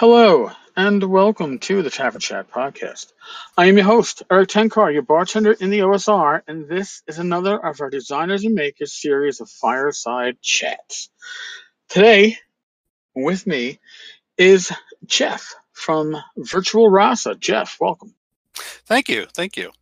Hello, and welcome to the Tavern Chat podcast. I am your host, Eric Tenkar, your bartender in the OSR, and this is another of our Designers and Makers series of fireside chats. Today, with me is Jeff from Virtual Rasa. Jeff, welcome. Thank you. Thank you.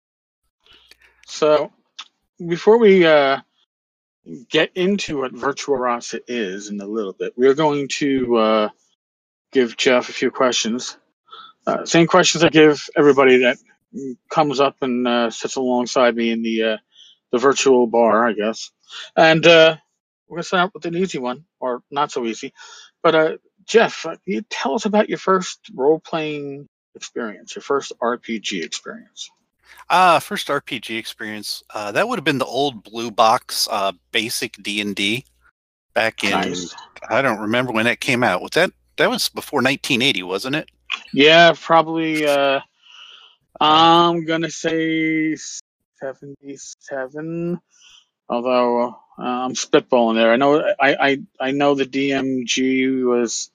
So, before we get into what Virtual Rasa is in a little bit, we're going to give Jeff a few questions. Same questions I give everybody that comes up and sits alongside me in the virtual bar, I guess. And we're going to start out with an easy one, or not so easy. But Jeff, can you tell us about your first role-playing experience, your first RPG experience? First RPG experience. That would have been the old blue box basic D&D back in. Nice. I don't remember when that came out. That was before 1980, wasn't it? Yeah, probably. I'm gonna say 77. Although I'm spitballing there. I know the DMG was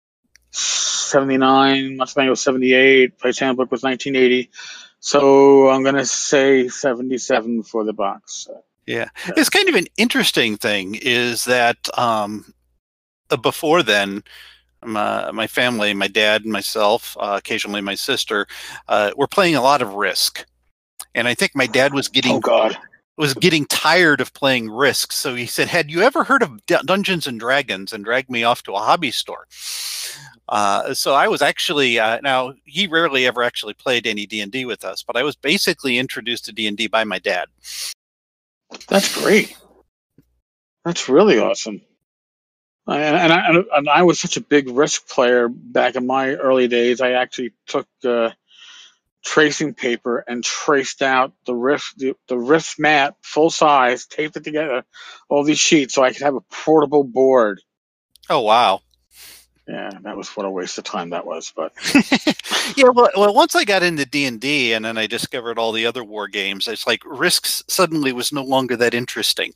79. Must was 78. Player's Handbook was 1980. So I'm gonna say 77 for the box. Yeah, it's kind of an interesting thing. Is that before then, my family, my dad, and myself, occasionally my sister, were playing a lot of Risk, and I think my dad was getting tired of playing Risk, so he said, "Had you ever heard of Dungeons and Dragons?" and dragged me off to a hobby store. So I was actually now he rarely ever actually played any D&D with us, but I was basically introduced to D&D by my dad. That's great. That's really awesome. And I was such a big Risk player back in my early days. I actually took tracing paper and traced out the Risk map full size, taped it together, all these sheets, so I could have a portable board. Oh wow! Yeah, that was what a waste of time that was. But yeah, well, once I got into D&D and then I discovered all the other war games, it's like Risk suddenly was no longer that interesting.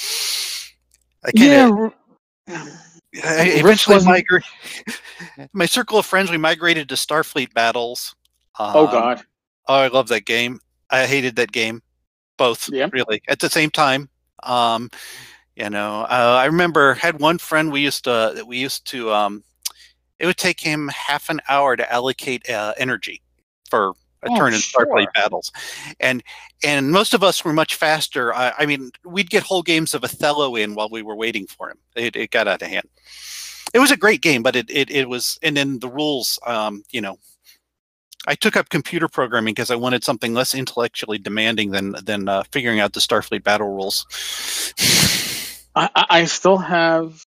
I eventually migrated. My circle of friends, we migrated to Starfleet Battles. Oh God! Oh, I love that game. I hated that game, both really at the same time. I remember had one friend we used to. It would take him half an hour to allocate energy for a turn in Starfleet Battles, and most of us were much faster. I mean, we'd get whole games of Othello in while we were waiting for him. It got out of hand. It was a great game, but it was, and then the rules, I took up computer programming because I wanted something less intellectually demanding than figuring out the Starfleet battle rules. I still have.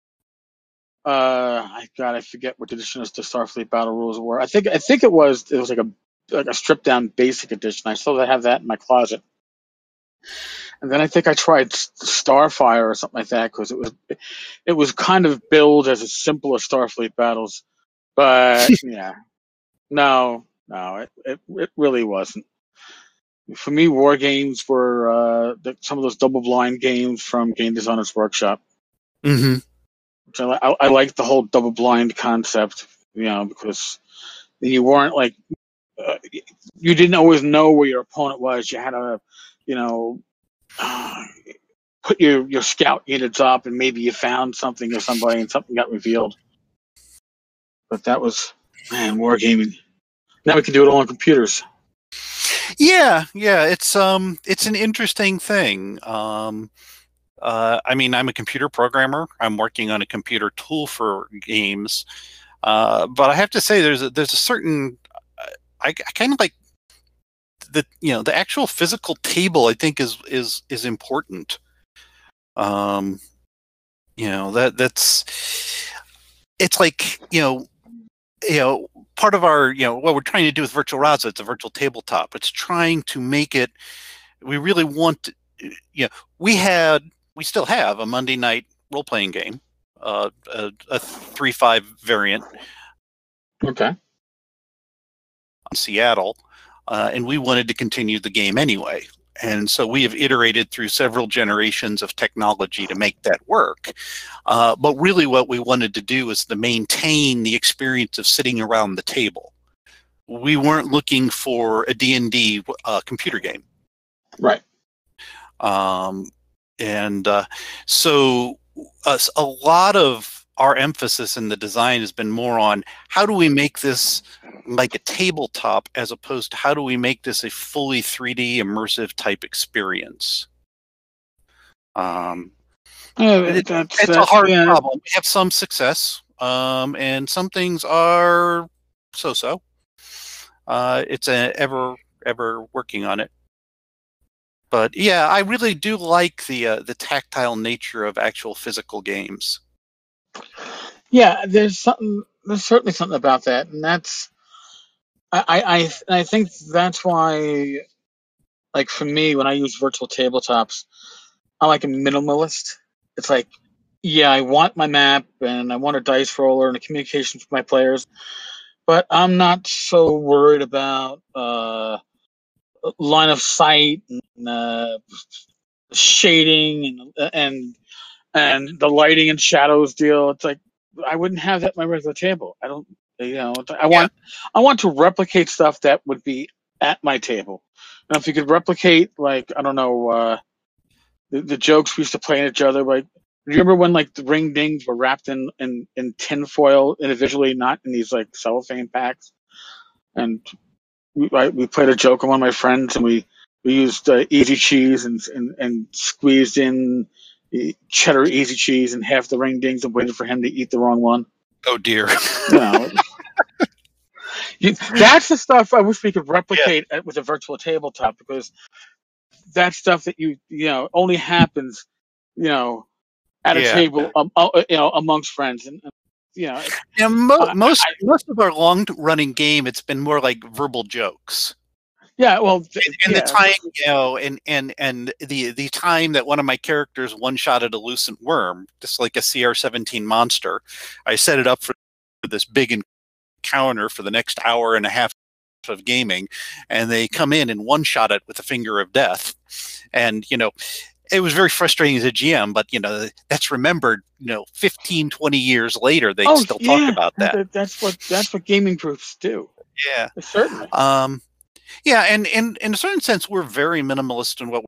I forget what edition the Starfleet battle rules were. I think it was like a stripped down basic edition. I still have that in my closet. And then I think I tried Starfire or something like that because it was kind of billed as a simpler Starfleet battles, but yeah, no, it really wasn't. For me, war games were some of those double blind games from Game Designers Workshop. Mm-hmm. I like the whole double blind concept, because you weren't like you didn't always know where your opponent was. You had to, put your scout units up, and maybe you found something or somebody, and something got revealed. But that was wargaming. Now we can do it all on computers. Yeah, it's an interesting thing. I mean, I'm a computer programmer. I'm working on a computer tool for games, but I have to say, there's a certain I kind of like the actual physical table. I think is important. That's it's like part of our what we're trying to do with Virtual Rasa. It's a virtual tabletop. It's trying to make it. We really want to, we still have a Monday night role-playing game, a 3.5 variant. Okay. In Seattle, and we wanted to continue the game anyway. And so we have iterated through several generations of technology to make that work. But really what we wanted to do is to maintain the experience of sitting around the table. We weren't looking for a D&D computer game. Right. So a lot of our emphasis in the design has been more on how do we make this like a tabletop as opposed to how do we make this a fully 3D immersive type experience. It's a hard problem. We have some success, and some things are so-so. It's ever working on it. But yeah, I really do like the tactile nature of actual physical games. Yeah, there's certainly something about that, and that's I think that's why, like for me, when I use virtual tabletops, I'm like a minimalist. It's like, yeah, I want my map and I want a dice roller and a communication with my players, but I'm not so worried about line of sight and shading and the lighting and shadows deal. It's like I wouldn't have that at my regular table. I don't, I want to replicate stuff that would be at my table. Now, if you could replicate, like, I don't know, the jokes we used to play at each other, like, do you remember when like the ring dings were wrapped in tin foil individually, not in these like cellophane packs? And we played a joke on one of my friends, and we used easy cheese and squeezed in cheddar easy cheese and half the ring dings and waited for him to eat the wrong one. Oh dear. That's the stuff I wish we could replicate with a virtual tabletop, because that's stuff that only happens at a table amongst friends, and most of our long running game, it's been more like verbal jokes. Yeah, well, the time, and the time that one of my characters one-shotted a Lucent Worm, just like a CR-17 monster, I set it up for this big encounter for the next hour and a half of gaming, and they come in and one-shot it with a finger of death, and it was very frustrating as a GM, but that's remembered 15, 20 years later, they still talk about that. That's what gaming groups do. Yeah, certainly. Yeah, and in a certain sense, we're very minimalist in what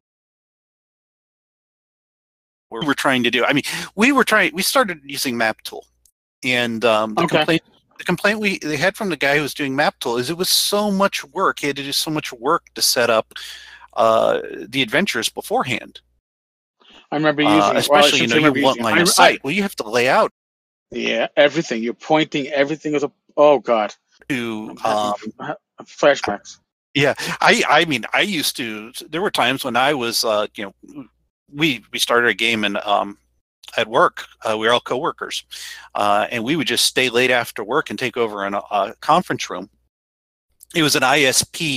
we're trying to do. I mean, we started using MapTool, and the complaint they had from the guy who was doing MapTool is it was so much work. He had to do so much work to set up the adventures beforehand. I remember using, especially you want line of sight. Well, you have to lay out. Yeah, everything. You're pointing everything as a. Oh God. To flashbacks. Yeah, I mean, I used to. There were times when I was, we started a game and at work. We were all coworkers, and we would just stay late after work and take over in a conference room. It was an ISP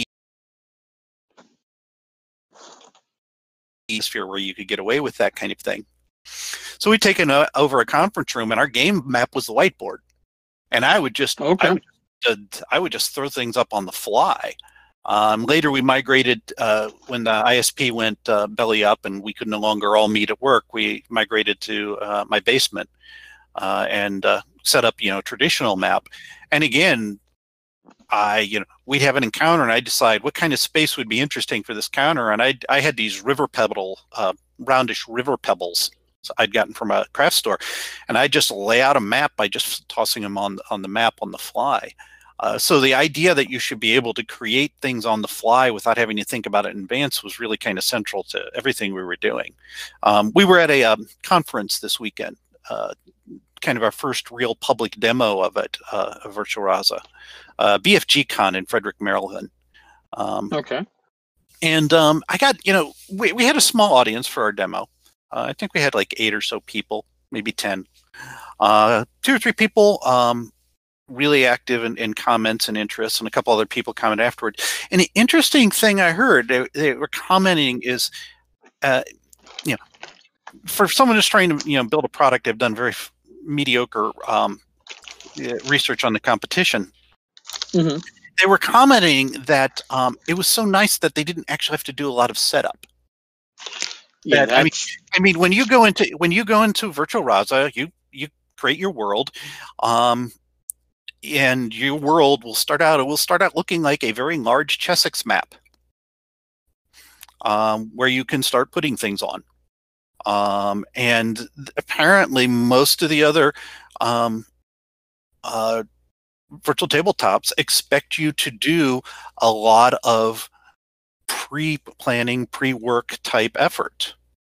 sphere where you could get away with that kind of thing. So we'd taken over a conference room, and our game map was the whiteboard, and I would just I would just throw things up on the fly. Later, we migrated when the ISP went belly up and we could no longer all meet at work. We migrated to my basement and set up, a traditional map. And again, we'd have an encounter, and I'd decide what kind of space would be interesting for this counter. And I had these roundish river pebbles I'd gotten from a craft store, and I just lay out a map by just tossing them on the map on the fly. So the idea that you should be able to create things on the fly without having to think about it in advance was really kind of central to everything we were doing. We were at a conference this weekend, kind of our first real public demo of it, of Virtual Raza, BFG Con in Frederick, Maryland. And I got, we had a small audience for our demo. I think we had like 8 or so people, maybe 10. 2 or 3 people really active in comments and interests, and a couple other people comment afterward. And the interesting thing I heard, they were commenting is, for someone who's trying to build a product, they've done very mediocre research on the competition. Mm-hmm. they were commenting that it was so nice that they didn't actually have to do a lot of setup. Yeah, That, I mean, when you go into Virtual Raza, you create your world, and your world will start out. It will start out looking like a very large Chessex map, where you can start putting things on. And apparently, most of the other virtual tabletops expect you to do a lot of pre-planning, pre-work type effort.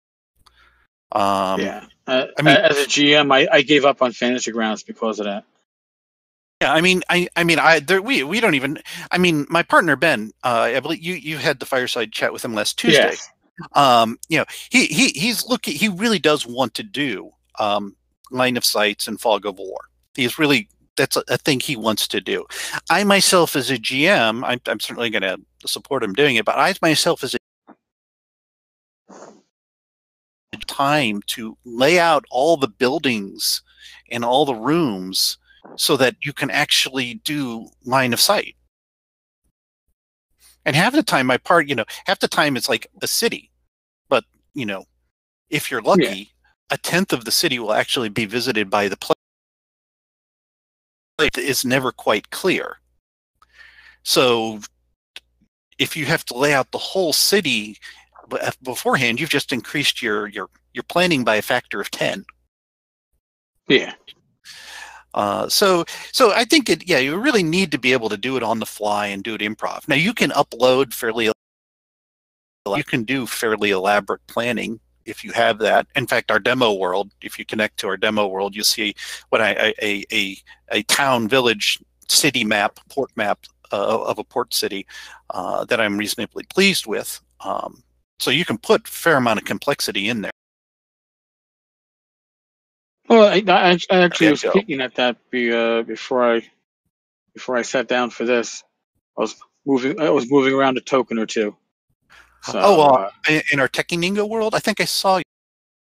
Yeah. I mean, as a GM, I gave up on Fantasy Grounds because of that. yeah, I mean, we don't even. I mean, my partner Ben, I believe you had the fireside chat with him last Tuesday. You know, he's looking. He really does want to do Line of Sights and Fog of War. He's really, that's a thing he wants to do. I myself, as a GM, I'm certainly going to support him doing it. But I myself, as a time to lay out all the buildings and all the rooms so that you can actually do line of sight. And half the time, half the time it's like a city. But, if you're lucky, a tenth of the city will actually be visited by the player. It is never quite clear. So if you have to lay out the whole city beforehand, you've just increased your planning by a factor of 10. Yeah. So I think you really need to be able to do it on the fly and do it improv. Now you can upload you can do fairly elaborate planning if you have that. In fact, our demo world, if you connect to our demo world, you'll see what a town, village, city map, port map of a port city that I'm reasonably pleased with. So you can put a fair amount of complexity in there. Well, I actually was peeking at that before I sat down for this. I was moving around a token or two. So, in our Techie Ningo world, I think I saw you.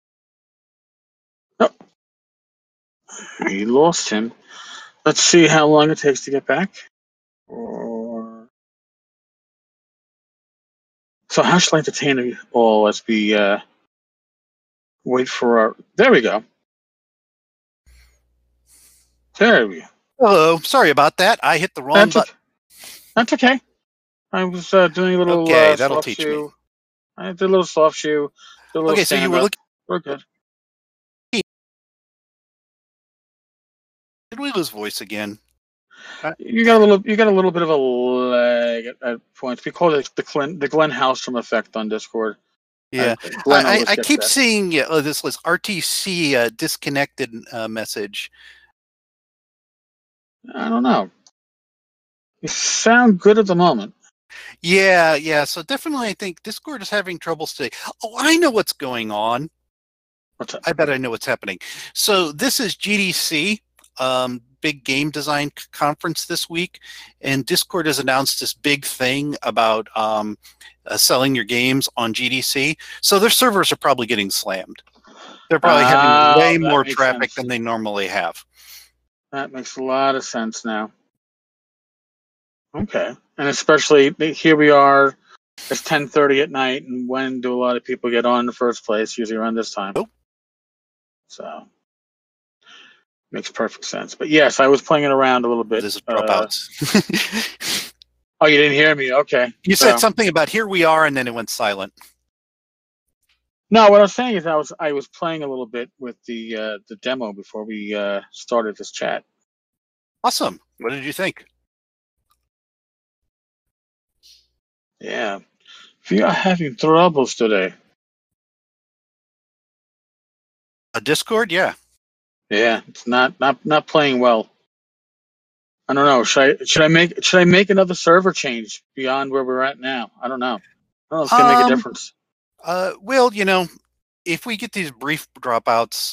Oh, we lost him. Let's see how long it takes to get back. So how shall I entertain you all as we wait for our... There we go. There we go. Hello. Sorry about that. I hit the wrong button. That's okay. I was doing a little that'll soft teach shoe. me. I did a little soft shoe. Did a little so you were looking... We're good. Did we lose voice again? You got a little bit of a lag at points. We call it the Glenn Hallstrom effect on Discord. Yeah, I keep seeing this list RTC disconnected message. I don't know. You sound good at the moment. Yeah. So definitely, I think Discord is having troubles today. Oh, I know what's going on. What's up? I bet I know what's happening. So this is GDC. Big game design conference this week, and Discord has announced this big thing about selling your games on GDC. So their servers are probably getting slammed. They're probably having way more traffic than they normally have. That makes a lot of sense now. Okay, and especially here we are. It's 10:30 at night, and when do a lot of people get on in the first place? Usually around this time. Nope. So. Makes perfect sense. But yes, I was playing it around a little bit. This is dropouts. Oh, you didn't hear me? Okay. You said something about here we are, and then it went silent. No, what I was saying is I was playing a little bit with the demo before we started this chat. Awesome. What did you think? Yeah. We are having troubles today. A Discord? Yeah. Yeah, it's not playing well. I don't know. Should I make another server change beyond where we're at now? I don't know. I don't know if it's gonna make a difference. Well, if we get these brief dropouts,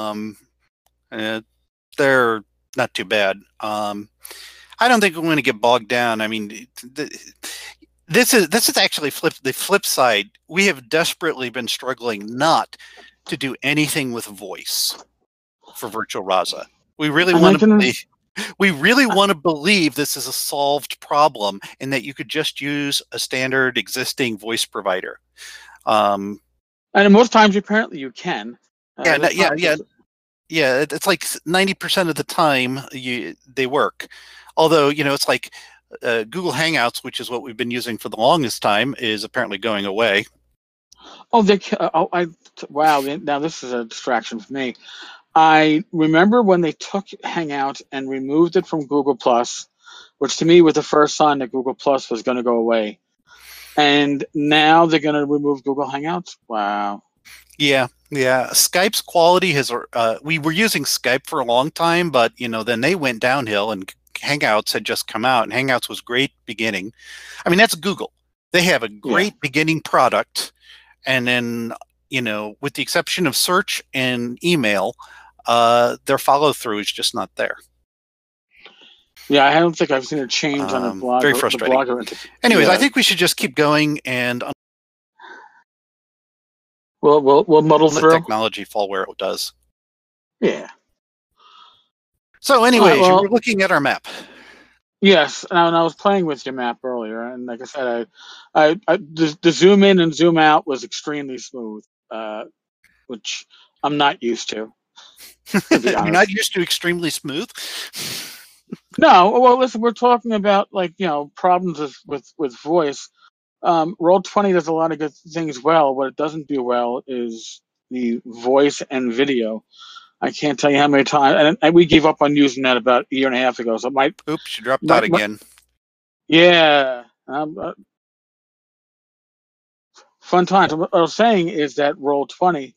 they're not too bad. I don't think we're going to get bogged down. I mean, this is actually the flip side. We have desperately been struggling not to do anything with voice for Virtual Raza. We really want to play. We really want to believe this is a solved problem and that you could just use a standard existing voice provider. And most times, apparently, you can. Yeah, it's like 90% of the time they work. Although, it's like Google Hangouts, which is what we've been using for the longest time, is apparently going away. Oh, wow! Now this is a distraction for me. I remember when they took Hangout and removed it from Google Plus, which to me was the first sign that Google Plus was going to go away. And now they're going to remove Google Hangouts. Wow. Yeah. Skype's quality has. We were using Skype for a long time, but then they went downhill, and Hangouts had just come out, and Hangouts was great beginning. I mean, that's Google. They have a great beginning product, and then with the exception of search and email, their follow through is just not there. Yeah, I don't think I've seen a change on the blog. Very frustrating. Anyways, I think we should just keep going and we'll muddle through. Let technology fall where it does. Yeah. So, anyways, you were looking at our map. Yes, and I was playing with your map earlier, and like I said, the zoom in and zoom out was extremely smooth, which I'm not used to. You're not used to extremely smooth? No, well, listen, we're talking about problems with voice. Roll20 does a lot of good things well. What it doesn't do well is the voice and video. I can't tell you how many times, and we gave up on using that about a year and a half ago. So oops, you dropped out again. Yeah, fun times. What I was saying is that Roll20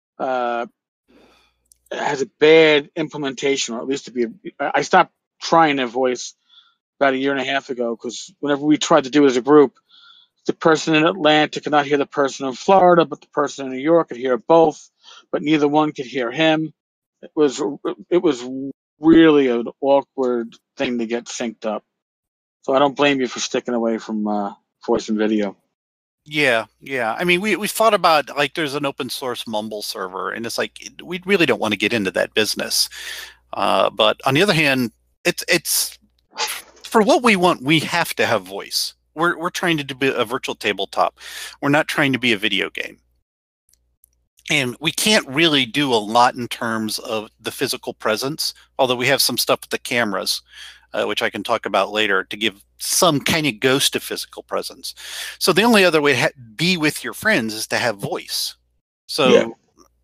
has a bad implementation, or at least I stopped trying their voice about a year and a half ago because whenever we tried to do it as a group, the person in Atlanta could not hear the person in Florida, but the person in New York could hear both, but neither one could hear him. It was really an awkward thing to get synced up. So I don't blame you for sticking away from voice and video. Yeah. I mean, we thought about there's an open source Mumble server, and it's like we really don't want to get into that business. But on the other hand, it's for what we want. We have to have voice. We're trying to do a virtual tabletop. We're not trying to be a video game. And we can't really do a lot in terms of the physical presence, although we have some stuff with the cameras, which I can talk about later, to give some kind of ghost of physical presence. So the only other way to be with your friends is to have voice. So,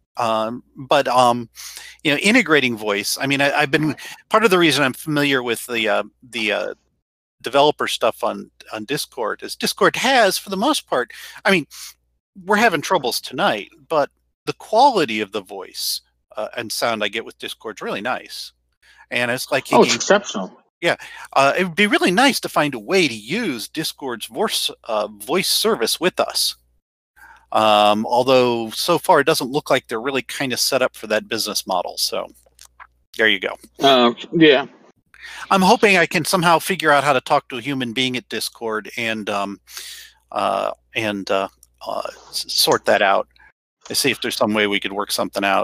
integrating voice. I mean, I've been part of the reason I'm familiar with the developer stuff on Discord is Discord has, for the most part, I mean, we're having troubles tonight, but the quality of the voice and sound I get with Discord is really nice. And it's like, it's exceptional. Yeah. It would be really nice to find a way to use Discord's voice service with us. Although so far it doesn't look like they're really kind of set up for that business model. So there you go. Yeah. I'm hoping I can somehow figure out how to talk to a human being at Discord and sort that out. I see if there's some way we could work something out.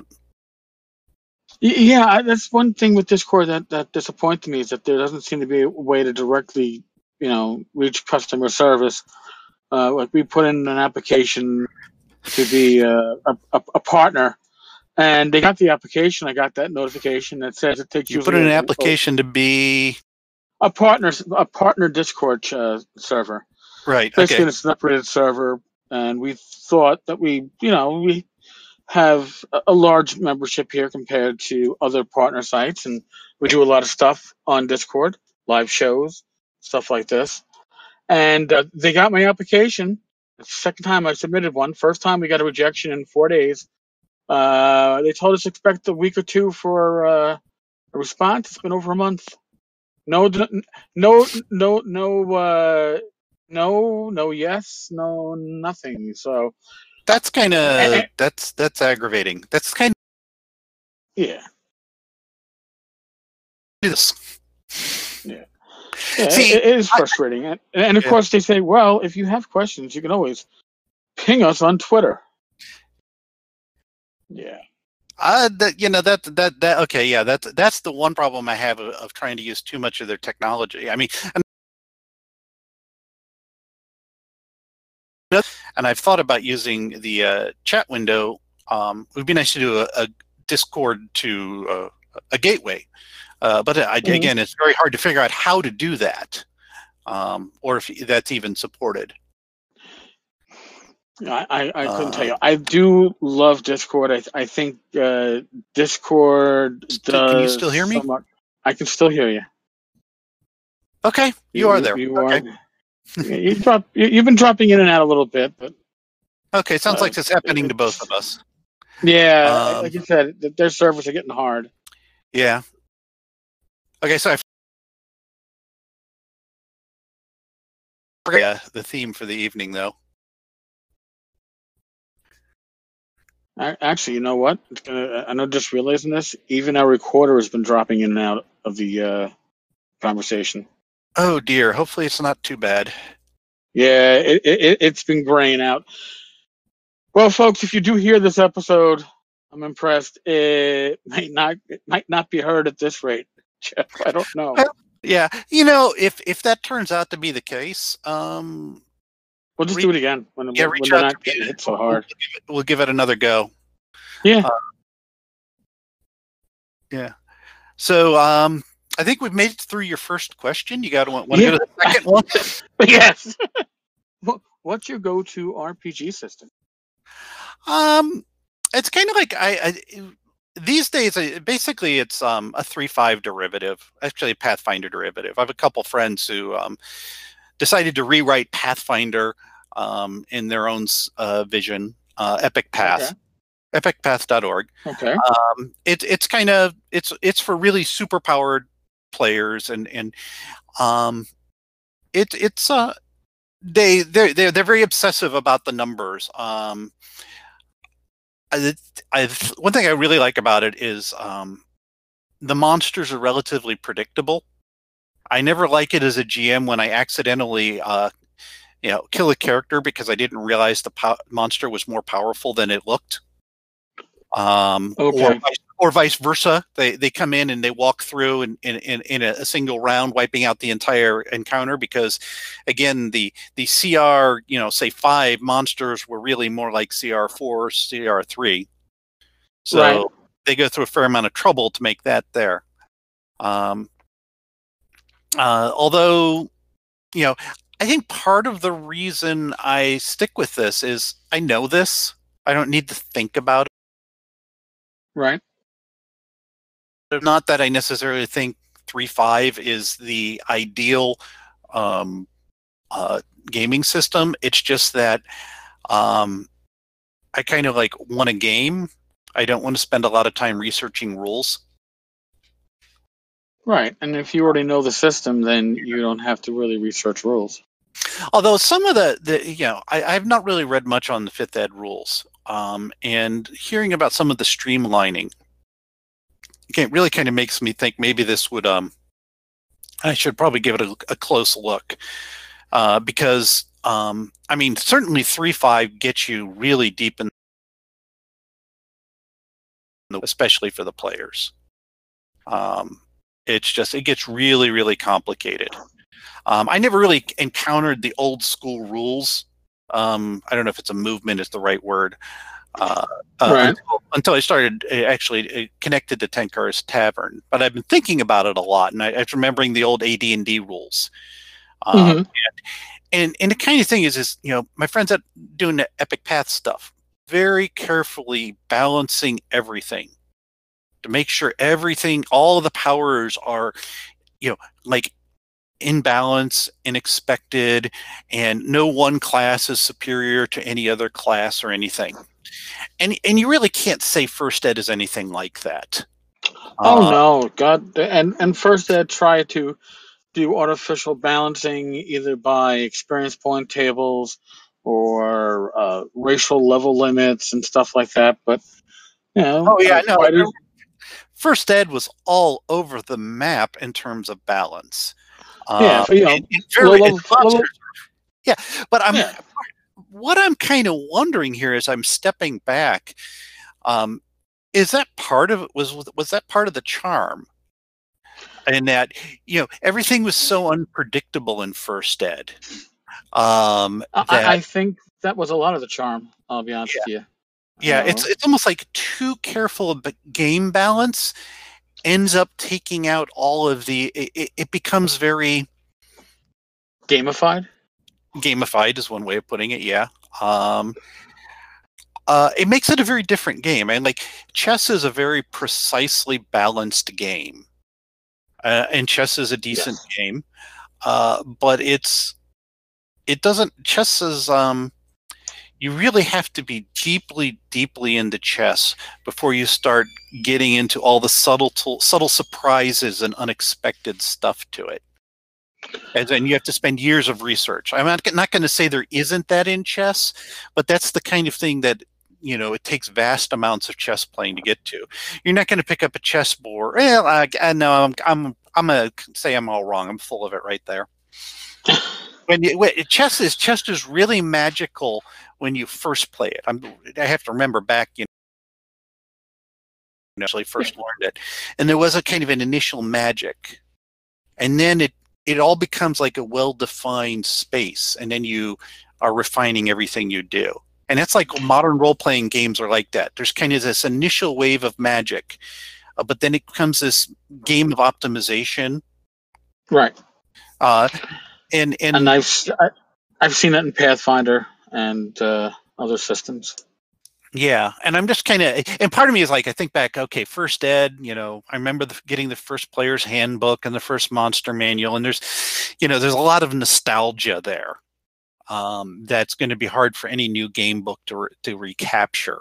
Yeah, that's one thing with Discord that disappoints me, is that there doesn't seem to be a way to directly, reach customer service. Like we put in an application to be a partner, and they got the application. I got that notification that says it takes you put in an application to be a partner Discord server. Right. Basically, it's an separated server, and we thought that we have a large membership here compared to other partner sites, and we do a lot of stuff on Discord, live shows, stuff like this. And they got my application. It's the second time I submitted one. First time we got a rejection in 4 days. They told us to expect a week or two for a response. It's been over a month. No yes, no nothing. So that's kind of that's aggravating. That's kind of yeah. See, it is frustrating, and of course they say, well, if you have questions, you can always ping us on Twitter. Yeah. Okay, yeah, that's the one problem I have of trying to use too much of their technology. I mean, and I've thought about using the chat window. It would be nice to do a Discord to a gateway, but again, it's very hard to figure out how to do that, or if that's even supported. I couldn't tell you. I do love Discord. I think Discord does. Can you still hear me? Somewhat, I can still hear you. Okay, you are there. You okay. You've been dropping in and out a little bit, but okay, sounds like it's happening to both of us. Yeah, like you said, their servers are getting hard. Yeah. Okay, so I forgot the theme for the evening, though. Actually, you know what? I'm just realizing this. Even our recorder has been dropping in and out of the conversation. Oh dear. Hopefully, it's not too bad. Yeah, it's been graying out. Well, folks, if you do hear this episode, I'm impressed. It might not be heard at this rate, Jeff. I don't know. Yeah, if that turns out to be the case, we'll just do it again when they're not getting hit so hard. We'll give it another go. Yeah. Yeah. So I think we've made it through your first question. You got to want to go to the second one? Yes. What's your go-to RPG system? It's kind of like these days. Basically, it's a 3.5 derivative, actually a Pathfinder derivative. I have a couple friends who decided to rewrite Pathfinder in their own vision, Epic Path. Okay. epicpath.org. Okay. It's kind of it's for really super powered players and they're very obsessive about the numbers. One thing I really like about it is the monsters are relatively predictable. I never like it as a GM when I accidentally kill a character because I didn't realize the monster was more powerful than it looked. Okay. Or vice versa. They come in and they walk through in a single round, wiping out the entire encounter because, again, the CR, say 5 monsters were really more like CR4, CR3. So right. They go through a fair amount of trouble to make that there. Although, I think part of the reason I stick with this is I know this. I don't need to think about it. Right. Not that I necessarily think 3.5 is the ideal gaming system. It's just that I kind of want a game. I don't want to spend a lot of time researching rules. Right, and if you already know the system, then you don't have to really research rules. Although some of I've not really read much on the 5th ed rules, and hearing about some of the streamlining, really kind of makes me think maybe this would I should probably give it a close look, because certainly 3.5 gets you really deep in, especially for the players. It gets really, really complicated. I never really encountered the old school rules. I don't know if it's a movement is the right word. Right. Until I started actually connected to Tenkar's Tavern, but I've been thinking about it a lot, and I was remembering the old AD&D rules. And the kind of thing is my friends that doing the Epic Path stuff, very carefully balancing everything to make sure everything, all of the powers are, in balance and expected, and no one class is superior to any other class or anything. And you really can't say First Ed is anything like that. Oh no, God! And First Ed try to do artificial balancing either by experience point tables or racial level limits and stuff like that. But oh yeah, no. First Ed was all over the map in terms of balance. Yeah, but what I'm kind of wondering here is I'm stepping back. is that part of it? Was that part of the charm? And that, everything was so unpredictable in First Ed. That I think that was a lot of the charm. I'll be honest with you. yeah, it's almost like too careful of game balance ends up taking out all of the. It becomes very gamified. Gamified is one way of putting it. Yeah. It makes it a very different game, and like chess is a very precisely balanced game, and chess is a decent game, but it doesn't. Chess is you really have to be deeply, deeply into chess before you start getting into all the subtle surprises and unexpected stuff to it. And then you have to spend years of research. I'm not going to say there isn't that in chess, but that's the kind of thing that it takes vast amounts of chess playing to get to. You're not going to pick up a chessboard. Well, I know I'm going to say I'm all wrong. I'm full of it right there. Chess is really magical when you first play it. I have to remember back, actually first learned it, and there was a kind of an initial magic, and then it all becomes like a well-defined space, and then you are refining everything you do. And that's like modern role-playing games are like that. There's kind of this initial wave of magic, but then it becomes this game of optimization. Right. And I've seen it in Pathfinder and other systems. Yeah, and I'm just kind of, and part of me is like, I think back, okay, First Ed, I remember getting the first player's handbook and the first monster manual, and there's a lot of nostalgia there. That's going to be hard for any new game book to recapture.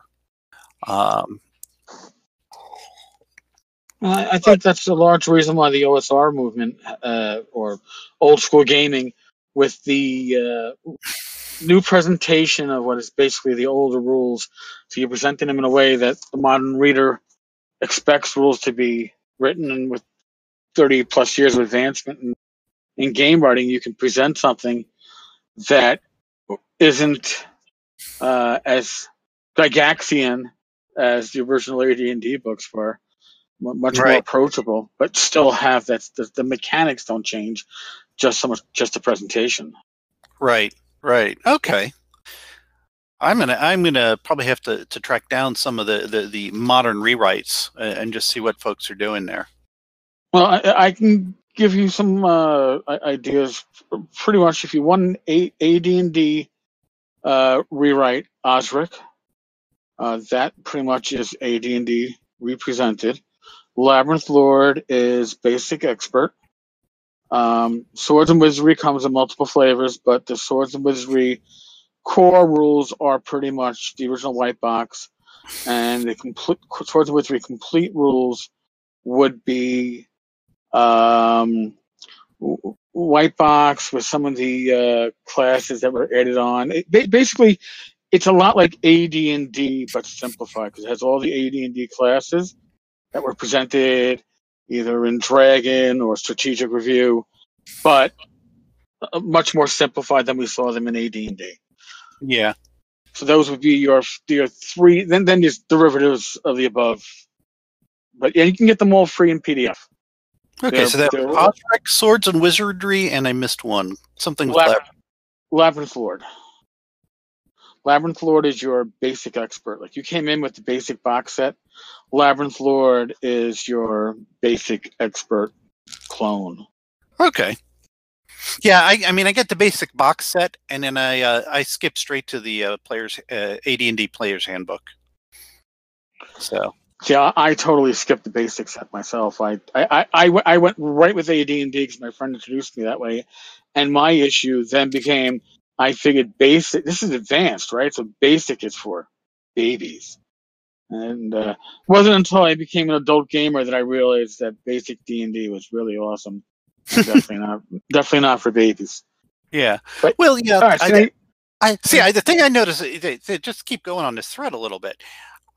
I think that's a large reason why the OSR movement, or old school gaming, with the new presentation of what is basically the older rules, so you're presenting them in a way that the modern reader expects rules to be written, and with 30 plus years of advancement in game writing, you can present something that isn't as Gygaxian as the original AD&D books were. Much more approachable, but still have that the mechanics don't change, just the presentation. Right. Okay. I'm gonna probably have to track down some of the modern rewrites and just see what folks are doing there. Well, I can give you some ideas. Pretty much, if you want an AD&D rewrite, Osric, that pretty much is AD&D represented. Labyrinth Lord is basic expert. Swords and Wizardry comes in multiple flavors, but the Swords and Wizardry core rules are pretty much the original white box, and the complete Swords and Wizardry complete rules would be white box with some of the classes that were added on. Basically, it's a lot like AD&D, but simplified, because it has all the AD&D classes that were presented either in Dragon or Strategic Review, but much more simplified than we saw them in AD&D. Yeah. So those would be your three. Then there's derivatives of the above, but yeah, you can get them all free in PDF. Okay, so that Osric, Swords and Wizardry, and I missed one. Something with Labyrinth Lord. Labyrinth Lord is your basic expert. Like, you came in with the basic box set. Labyrinth Lord is your basic expert clone. Okay. Yeah, I mean, I get the basic box set, and then I skip straight to the players AD&D player's handbook. So. Yeah, I totally skipped the basic set myself. I went right with AD&D because my friend introduced me that way, and my issue then became, I figured basic. This is advanced, right? So basic is for babies, and it wasn't until I became an adult gamer that I realized that basic D&D was really awesome. Definitely not for babies. Yeah. But, well, yeah. Right, I see. The thing I noticed, just keep going on this thread a little bit.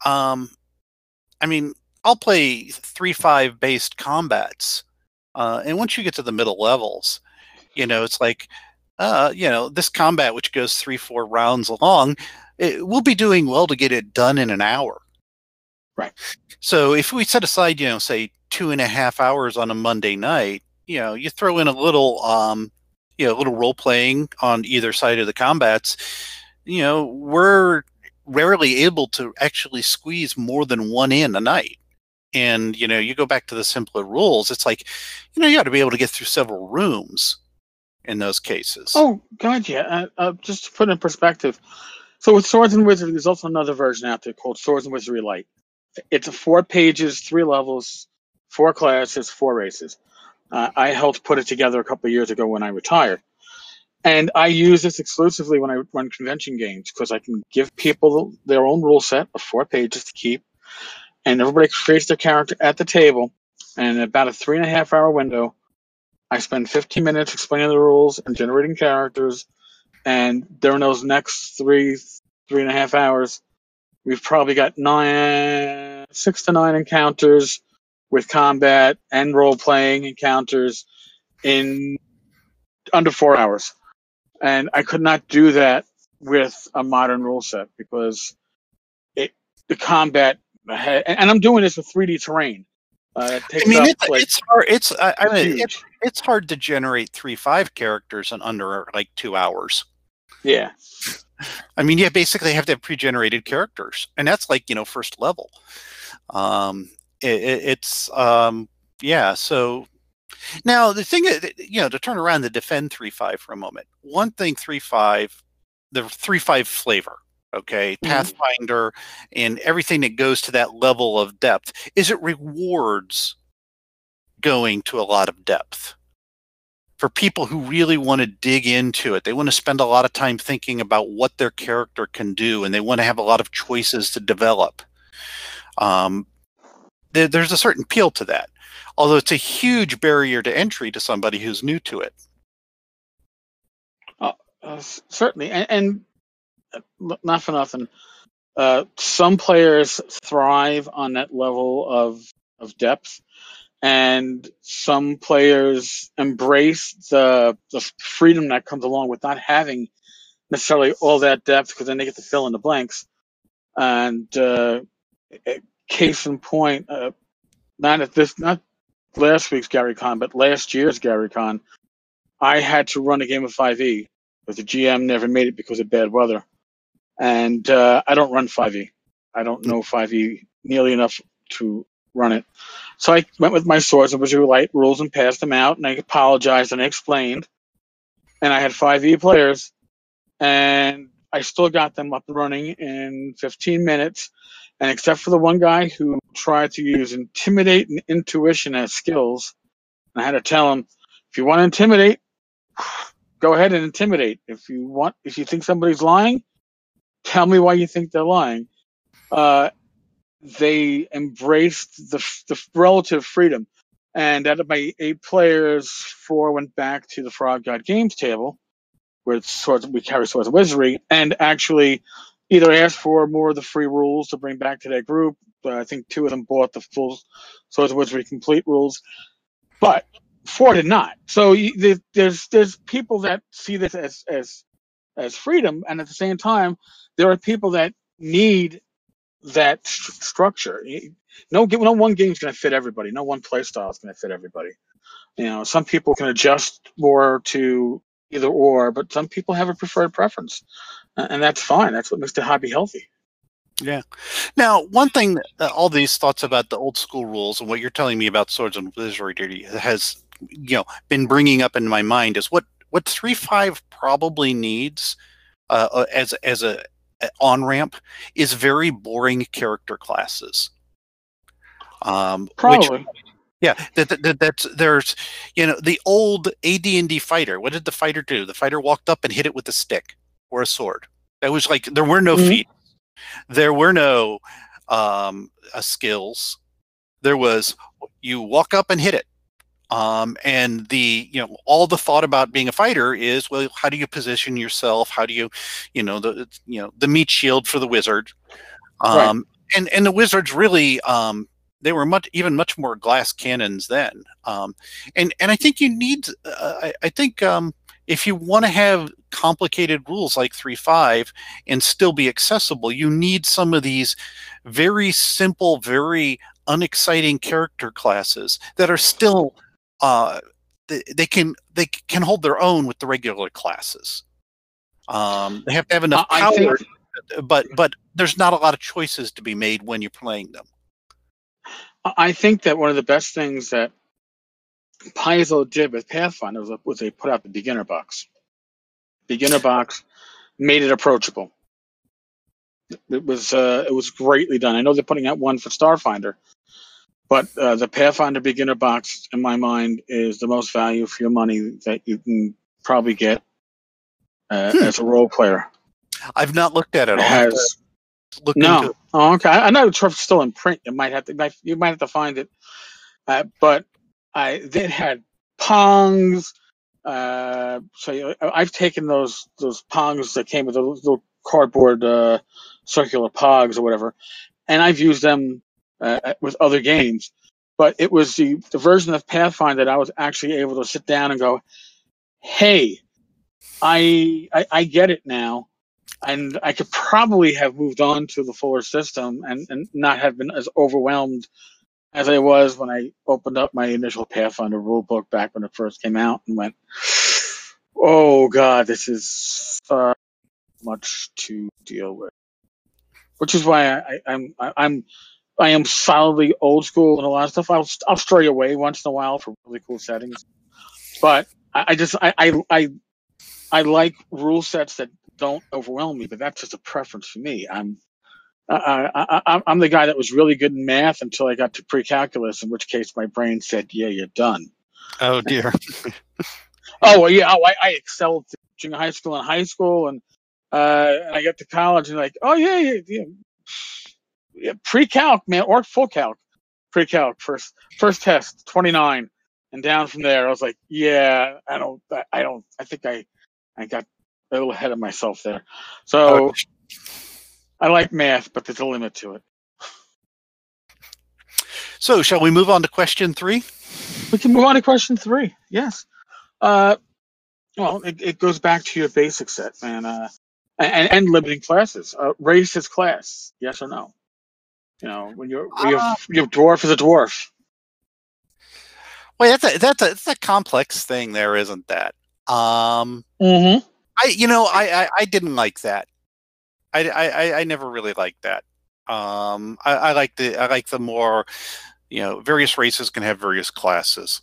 I mean, I'll play 3-5 based combats, and once you get to the middle levels, it's like, this combat which goes 3-4 rounds long, we'll be doing well to get it done in an hour. Right. So if we set aside, say 2.5 hours on a Monday night, you throw in a little, a little role playing on either side of the combats, we're rarely able to actually squeeze more than one in a night. And, you go back to the simpler rules, it's like, you got to be able to get through several rooms in those cases. Oh, God, yeah. Just to put it in perspective, so with Swords and Wizardry, there's also another version out there called Swords and Wizardry Light. It's 4 pages, 3 levels, 4 classes, 4 races. I helped put it together a couple of years ago when I retired. And I use this exclusively when I run convention games because I can give people their own rule set of 4 pages to keep, and everybody creates their character at the table. And in about a 3.5-hour window, I spend 15 minutes explaining the rules and generating characters. And during those next 3.5 hours, we've probably got 6 to 9 encounters with combat and role-playing encounters in under 4 hours. And I could not do that with a modern rule set because the combat, and I'm doing this with 3D terrain. It takes it's hard. huge. It's hard to generate 3-5 characters in under like 2 hours. Yeah. I mean, you basically have to have pre-generated characters, and that's like first level. Yeah. So now the thing is, to turn around the defend 3-5 for a moment. One thing 3-5, the 3-5 flavor, okay, Pathfinder and everything that goes to that level of depth is it rewards going to a lot of depth. For people who really want to dig into it, they want to spend a lot of time thinking about what their character can do, and they want to have a lot of choices to develop. There's a certain appeal to that, although it's a huge barrier to entry to somebody who's new to it. Certainly, and not for nothing. Some players thrive on that level of depth, and some players embrace the freedom that comes along with not having necessarily all that depth, because then they get to fill in the blanks. And case in point, not last week's Gary Con, but last year's Gary Con, I had to run a game of 5e because the GM never made it because of bad weather. And I don't run 5e. I don't know 5e nearly enough to run it. So I went with my Swords and Wizardry Light rules and passed them out, and I apologized and I explained. And I had 5e players, and I still got them up and running in 15 minutes. And except for the one guy who tried to use Intimidate and Intuition as skills, I had to tell him, if you want to intimidate, go ahead and intimidate. If you think somebody's lying, tell me why you think they're lying. They embraced the relative freedom. And out of my 8 players, 4 went back to the Frog God Games table, where we carry Swords and Wizardry, and actually either asked for more of the free rules to bring back to their group. I think 2 of them bought the full Swords and Wizardry complete rules, but 4 did not. So there's people that see this as freedom, and at the same time, there are people that need that structure. No one game is going to fit everybody. No one play style is going to fit everybody. Some people can adjust more to either or, but some people have a preferred preference, and that's fine. That's what makes the hobby healthy. Yeah. Now, one thing, all these thoughts about the old school rules and what you're telling me about Swords and Wizardry has, been bringing up in my mind is what 3-5 probably needs as a on-ramp is very boring character classes. Probably. Yeah, there's the old AD&D fighter. What did the fighter do? The fighter walked up and hit it with a stick or a sword. That was like there were no feats, there were no skills. There was you walk up and hit it. And all the thought about being a fighter is, well, how do you position yourself? How do you, the meat shield for the wizard, Right. and the wizards really, they were much more glass cannons then. And I think you need, I think if you want to have complicated rules like 3.5 and still be accessible. You need some of these very simple, very unexciting character classes that are still they can hold their own with the regular classes. They have to have enough I power, think but there's not a lot of choices to be made when you're playing them. I think that one of the best things that Paizo did with Pathfinder was they put out the beginner box. Beginner box made it approachable. It was greatly done. I know they're putting out one for Starfinder, but the Pathfinder beginner box, in my mind, is the most value for your money that you can probably get as a role player. I've not looked at it. It has look no. into it. Oh, okay. I know it's still in print. You might have to find it. But it had pongs. So I've taken those pongs that came with those little cardboard circular pogs or whatever, and I've used them with other games. But it was the version of Pathfinder that I was actually able to sit down and go, "Hey, I get it now." And I could probably have moved on to the fuller system and not have been as overwhelmed as I was when I opened up my initial Pathfinder rulebook back when it first came out and went, "Oh God, this is much to deal with." Which is why I am solidly old school and a lot of stuff. I'll stray away once in a while for really cool settings, but I like rule sets that don't overwhelm me. But that's just a preference for me. I'm the guy that was really good in math until I got to pre-calculus, in which case my brain said, "Yeah, you're done." Oh dear. Oh well, yeah. I excelled at junior high school and high school, and I got to college and like, oh yeah, pre-calc, man, or full calc, pre-calc first test 29, and down from there. I was like, yeah, I think I got a little ahead of myself there. So I like math, but there's a limit to it. So, shall we move on to question 3? We can move on to question 3. Yes. Well, it goes back to your basic set, man. And limiting classes. Race is class. Yes or no? When you have dwarf is a dwarf. Well, that's a complex thing there, isn't that? Mm-hmm. I didn't like that. I never really liked that. I like the more, various races can have various classes.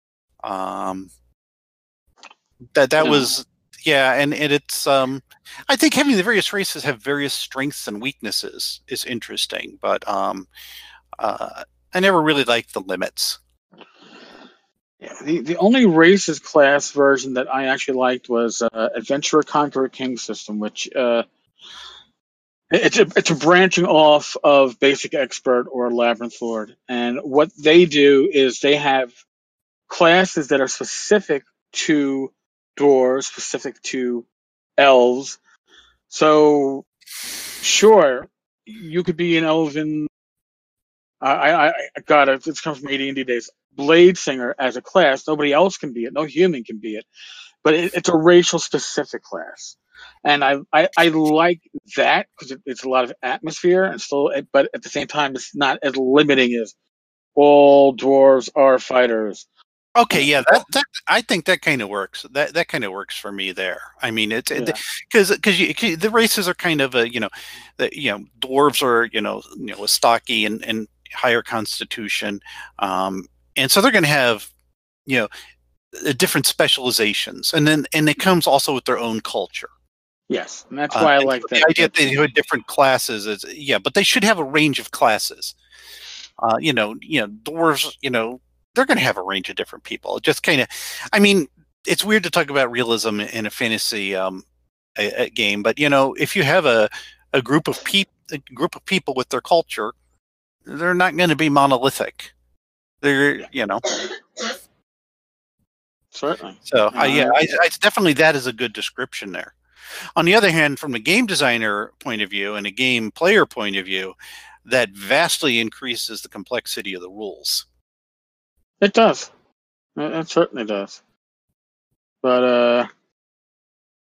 Was and it's I think having the various races have various strengths and weaknesses is interesting, but I never really liked the limits. Yeah, the only races class version that I actually liked was Adventurer Conqueror King system, which it's a branching off of Basic Expert or Labyrinth Lord, and what they do is they have classes that are specific to dwarves, specific to elves. So, sure, you could be an elven. I got it. This comes from AD&D days. Blade Singer as a class. Nobody else can be it. No human can be it. But it's a racial specific class, and I like that because it's a lot of atmosphere and still. But at the same time, it's not as limiting as all dwarves are fighters. Okay, yeah, that I think that kind of works. That kind of works for me there. I mean, it's because the races are kind of dwarves are stocky and higher constitution, and so they're going to have different specializations, and it comes also with their own culture. Yes, and that's why I like that. The idea that they have different classes is but they should have a range of classes. Dwarves, they're going to have a range of different people. Just kind of, I mean, it's weird to talk about realism in a fantasy a game, but if you have a group of people with their culture, they're not going to be monolithic. They're certainly. So I definitely that is a good description there. On the other hand, from a game designer point of view and a game player point of view, that vastly increases the complexity of the rules. It does. It certainly does. But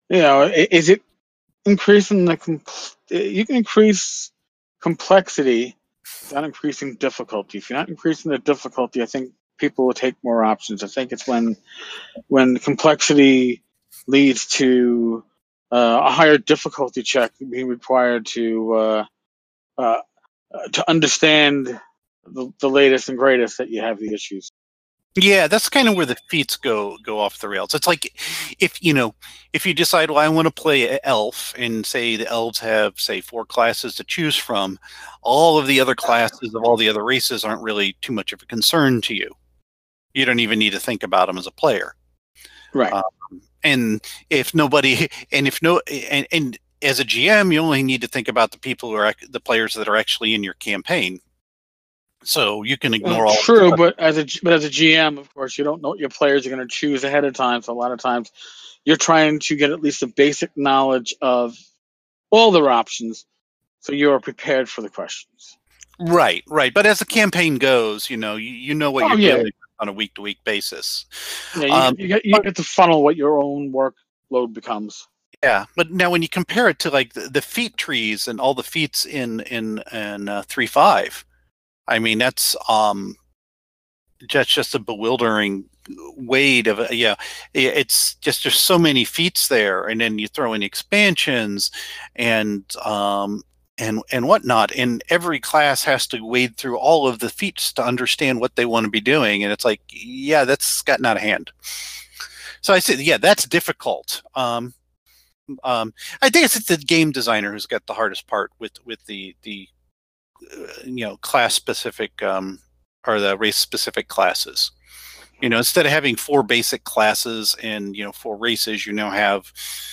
Is it increasing you can increase complexity without increasing difficulty. If you're not increasing the difficulty, I think people will take more options. I think it's when complexity leads to a higher difficulty check being required uh, to understand the latest and greatest that you have the issues. Yeah, that's kind of where the feats go off the rails. It's like if you decide, well, I want to play an elf, and say the elves have, say, 4 classes to choose from, all of the other classes of all the other races aren't really too much of a concern to you. You don't even need to think about them as a player, Right? and if nobody, and if no, and as a GM, you only need to think about the people who are the players that are actually in your campaign. So you can ignore all. True, but as a GM, of course, you don't know what your players are going to choose ahead of time. So a lot of times, you're trying to get at least a basic knowledge of all their options, so you're prepared for the questions. Right. But as the campaign goes, you know what you're dealing with on a week-to-week basis. Yeah, you get to funnel what your own workload becomes. Yeah, but now when you compare it to like the feat trees and all the feats in 3.5, I mean that's just a bewildering weight of it's just there's so many feats there, and then you throw in expansions and whatnot, and every class has to wade through all of the feats to understand what they want to be doing, and it's like, yeah, that's gotten out of hand. So I said, yeah, that's difficult. I think it's the game designer who's got the hardest part with the class specific or the race specific classes. Instead of having 4 basic classes and 4 races, you now have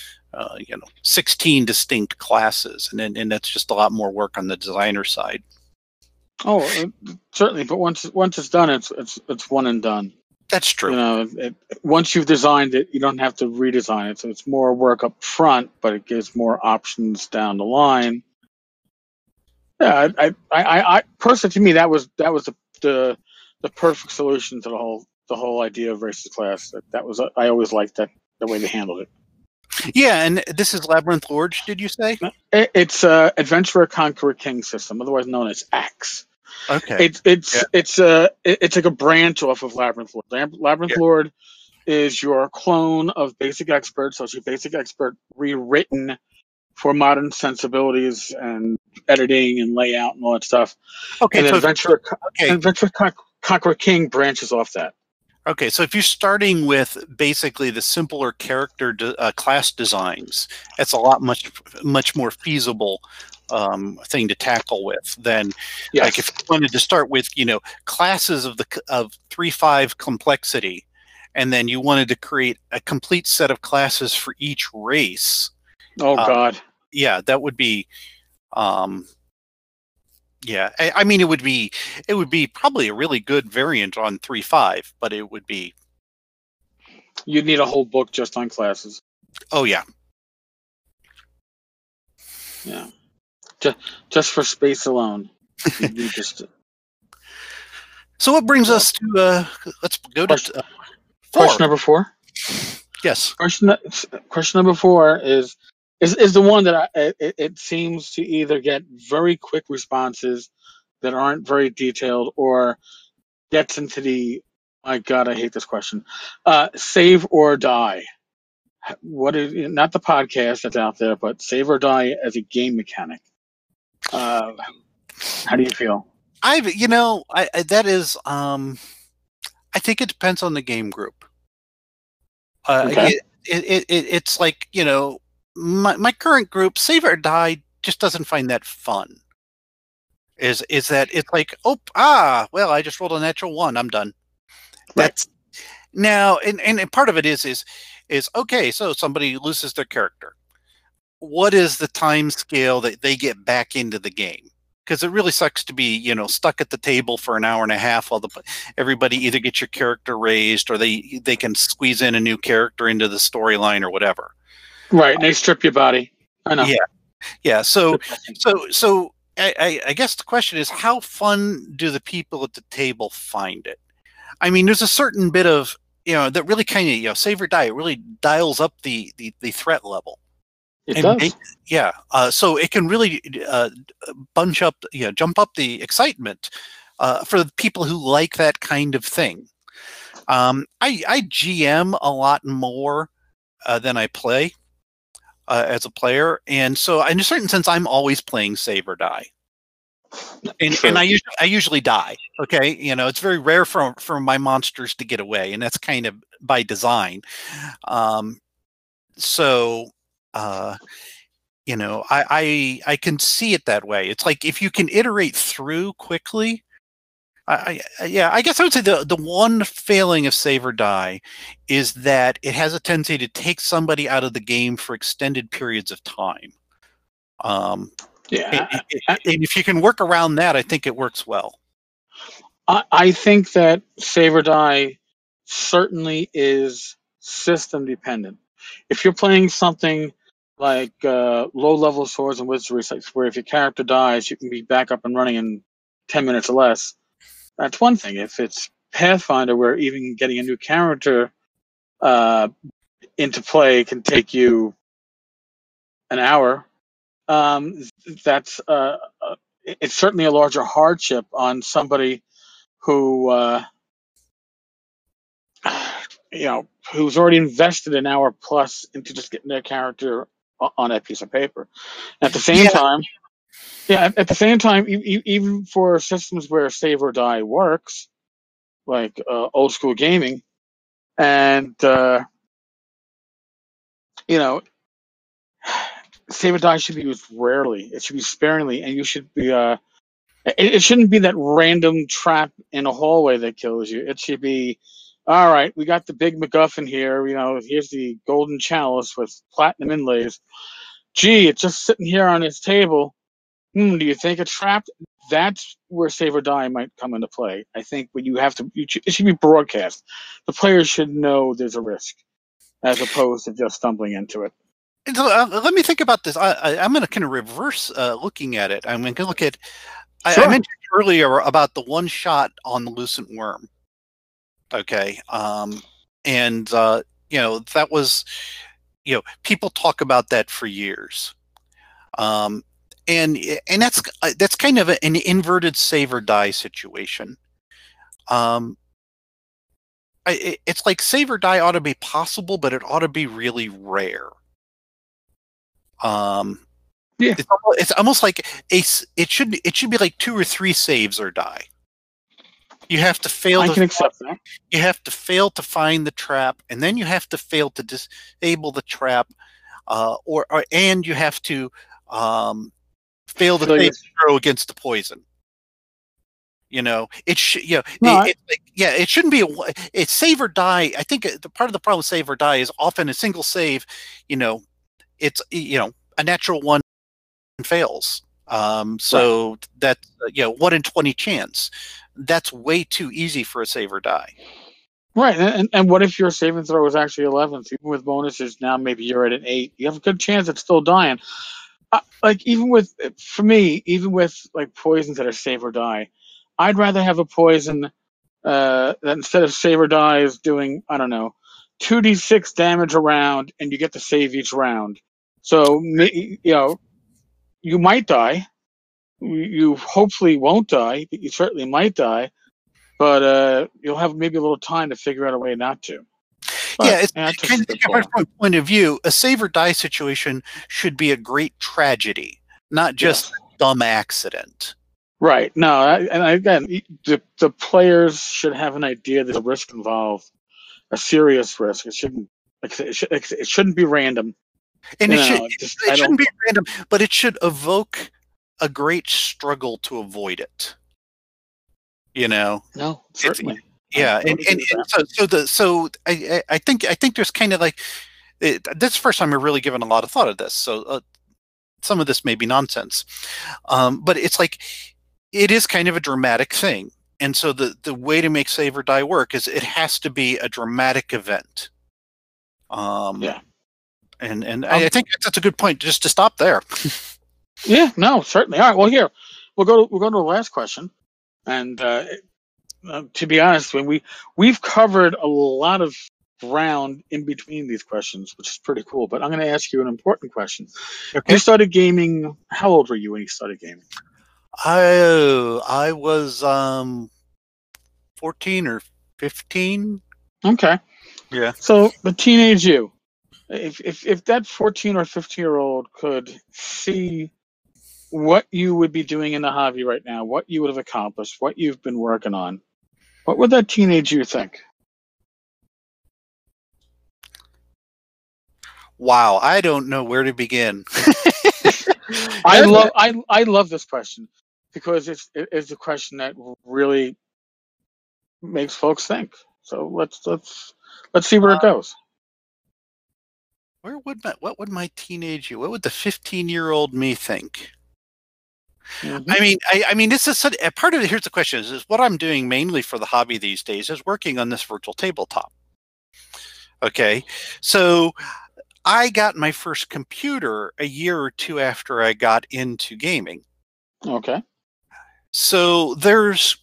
16 distinct classes, and that's just a lot more work on the designer side. Oh, certainly, but once it's done, it's one and done. That's true. Once you've designed it, you don't have to redesign it. So it's more work up front, but it gives more options down the line. Yeah, I personally, to me, that was the perfect solution to the whole idea of racist class. That was I always liked that the way they handled it. Yeah, and this is Labyrinth Lords, did you say? It's Adventurer Conqueror King system, otherwise known as AXE. Okay. It's like a branch off of Labyrinth Lord. Labyrinth Lord is your clone of Basic Expert, so it's your Basic Expert rewritten for modern sensibilities and editing and layout and all that stuff. Okay, and so Adventurer Conqueror King branches off that. Okay, so if you're starting with basically the simpler character class designs, it's a lot much more feasible thing to tackle with than like if you wanted to start with classes of 3.5 complexity, and then you wanted to create a complete set of classes for each race. Oh God! Yeah, that would be. Yeah, I mean, it would be probably a really good variant on 3.5, but it would be. You'd need a whole book just on classes. Oh yeah. Yeah, just for space alone. So what brings us to let's go to question number 4. Yes. Question number 4 is the one that it seems to either get very quick responses that aren't very detailed, or gets into the, my God, I hate this question, save or die. What is, not the podcast that's out there, but save or die as a game mechanic. How do you feel? I think it depends on the game group. Okay. It's like, my current group, save or die, just doesn't find that fun. Is that it's like, well, I just rolled a natural 1, I'm done. Right. That's now, and part of it is okay, so somebody loses their character. What is the time scale that they get back into the game? Because it really sucks to be, stuck at the table for an hour and a half while everybody either gets your character raised, or they can squeeze in a new character into the storyline or whatever. Right, and they strip your body. I know. Yeah. So I guess the question is, how fun do the people at the table find it? I mean, there's a certain bit of that really kind of save or die. It really dials up the threat level. It does. So it can really jump up the excitement for the people who like that kind of thing. I GM a lot more than I play as a player, and so in a certain sense, I'm always playing save or die. And I usually die. Okay, it's very rare for my monsters to get away, and that's kind of by design. So I can see it that way. It's like if you can iterate through quickly. I guess I would say the one failing of save or die is that it has a tendency to take somebody out of the game for extended periods of time. And if you can work around that, I think it works well. I think that save or die certainly is system dependent. If you're playing something like low-level Swords and Wizardry, where if your character dies, you can be back up and running in 10 minutes or less, that's one thing. If it's Pathfinder, where even getting a new character into play can take you an hour, that's it's certainly a larger hardship on somebody who who's already invested an hour plus into just getting their character on that piece of paper. At the same time, even for systems where save or die works, like old school gaming, and save or die should be used rarely. It should be sparingly, and you should be. It shouldn't be that random trap in a hallway that kills you. It should be, all right, we got the big MacGuffin here. Here's the golden chalice with platinum inlays. Gee, it's just sitting here on this table. Do you think it's trapped? That's where save or die might come into play. I think when it should be broadcast. The players should know there's a risk, as opposed to just stumbling into it. So, let me think about this. I'm going to kind of reverse looking at it. I'm going to look at. Sure. I mentioned earlier about the one shot on the Lucent Worm. Okay, and that was, people talk about that for years, and that's kind of an inverted save or die situation. It's like save or die ought to be possible, but it ought to be really rare. It's almost like it should be like 2 or 3 saves or die. You have to fail. I can accept that. You have to fail to find the trap, and then you have to fail to disable the trap, and you have to fail to throw against the poison. It shouldn't be it's save or die. I think the part of the problem with save or die is often a single save. It's a natural one fails. So that's 1 in 20 chance. That's way too easy for a save or die. Right, and what if your saving throw is actually 11? So even with bonuses, now maybe you're at an 8. You have a good chance it's still dying. Even with poisons that are save or die, I'd rather have a poison that instead of save or die is doing 2d6 damage a round, and you get to save each round. So you might die. You hopefully won't die, but you certainly might die. But you'll have maybe a little time to figure out a way not to. But, it's kind of from my point of view, a save or die situation should be a great tragedy, not just a dumb accident. Right. No, and again, the players should have an idea there's a risk involved, a serious risk. It shouldn't be random. And it shouldn't be random, but it should evoke a great struggle to avoid it. No, certainly. So I think there's kind of like this is the first time I've really given a lot of thought of this. So some of this may be nonsense, but it's like it is kind of a dramatic thing, and so the way to make save or die work is it has to be a dramatic event. And I think that's a good point just to stop there. Yeah, no, certainly. All right, well, here we'll go to the last question, and To be honest, we've covered a lot of ground in between these questions, which is pretty cool. But I'm going to ask you an important question. You Okay. started gaming. How old were you when you started gaming? I was 14 or 15. Okay, Yeah. so the teenage you, if that 14 or 15-year-old could see what you would be doing in the hobby right now, what you would have accomplished, what you've been working on, what would that teenage you think? Wow, I don't know where to begin. I love this question because it's a question that really makes folks think. So let's see where it goes. What would my teenage you, what would the 15-year-old me think? Hmm. I mean, this is such, a part of it. Here's the question: is what I'm doing mainly for the hobby these days is working on this virtual tabletop. Okay, so I got my first computer a year or two after I got into gaming. Okay. So there's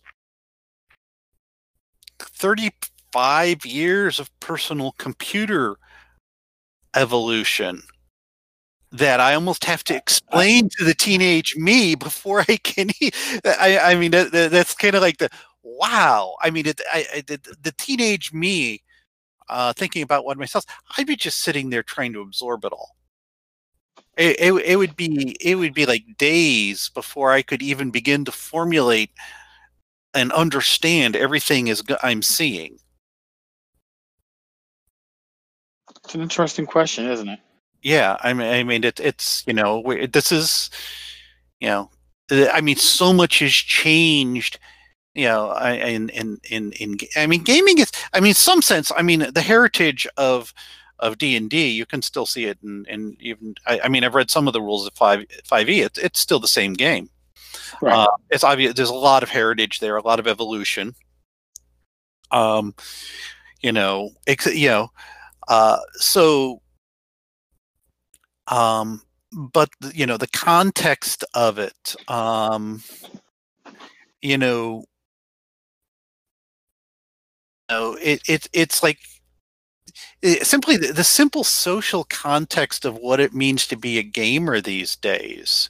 35 years of personal computer evolution that I almost have to explain to the teenage me before I can. I mean, that's kind of like the wow. I mean, the teenage me thinking about what myself, I'd be just sitting there trying to absorb it all. It would be like days before I could even begin to formulate and understand everything I'm seeing. It's an interesting question, isn't it? Yeah, I mean, it's this is I mean, so much has changed. I mean, gaming is. I mean, some sense. I mean, the heritage of D&D, you can still see it, and even I mean, I've read some of the rules of 5e. It's still the same game. Right. It's obvious. There's a lot of heritage there, a lot of evolution. Um, you know, so but the context of it, you know, it's like simply the simple social context of what it means to be a gamer these days.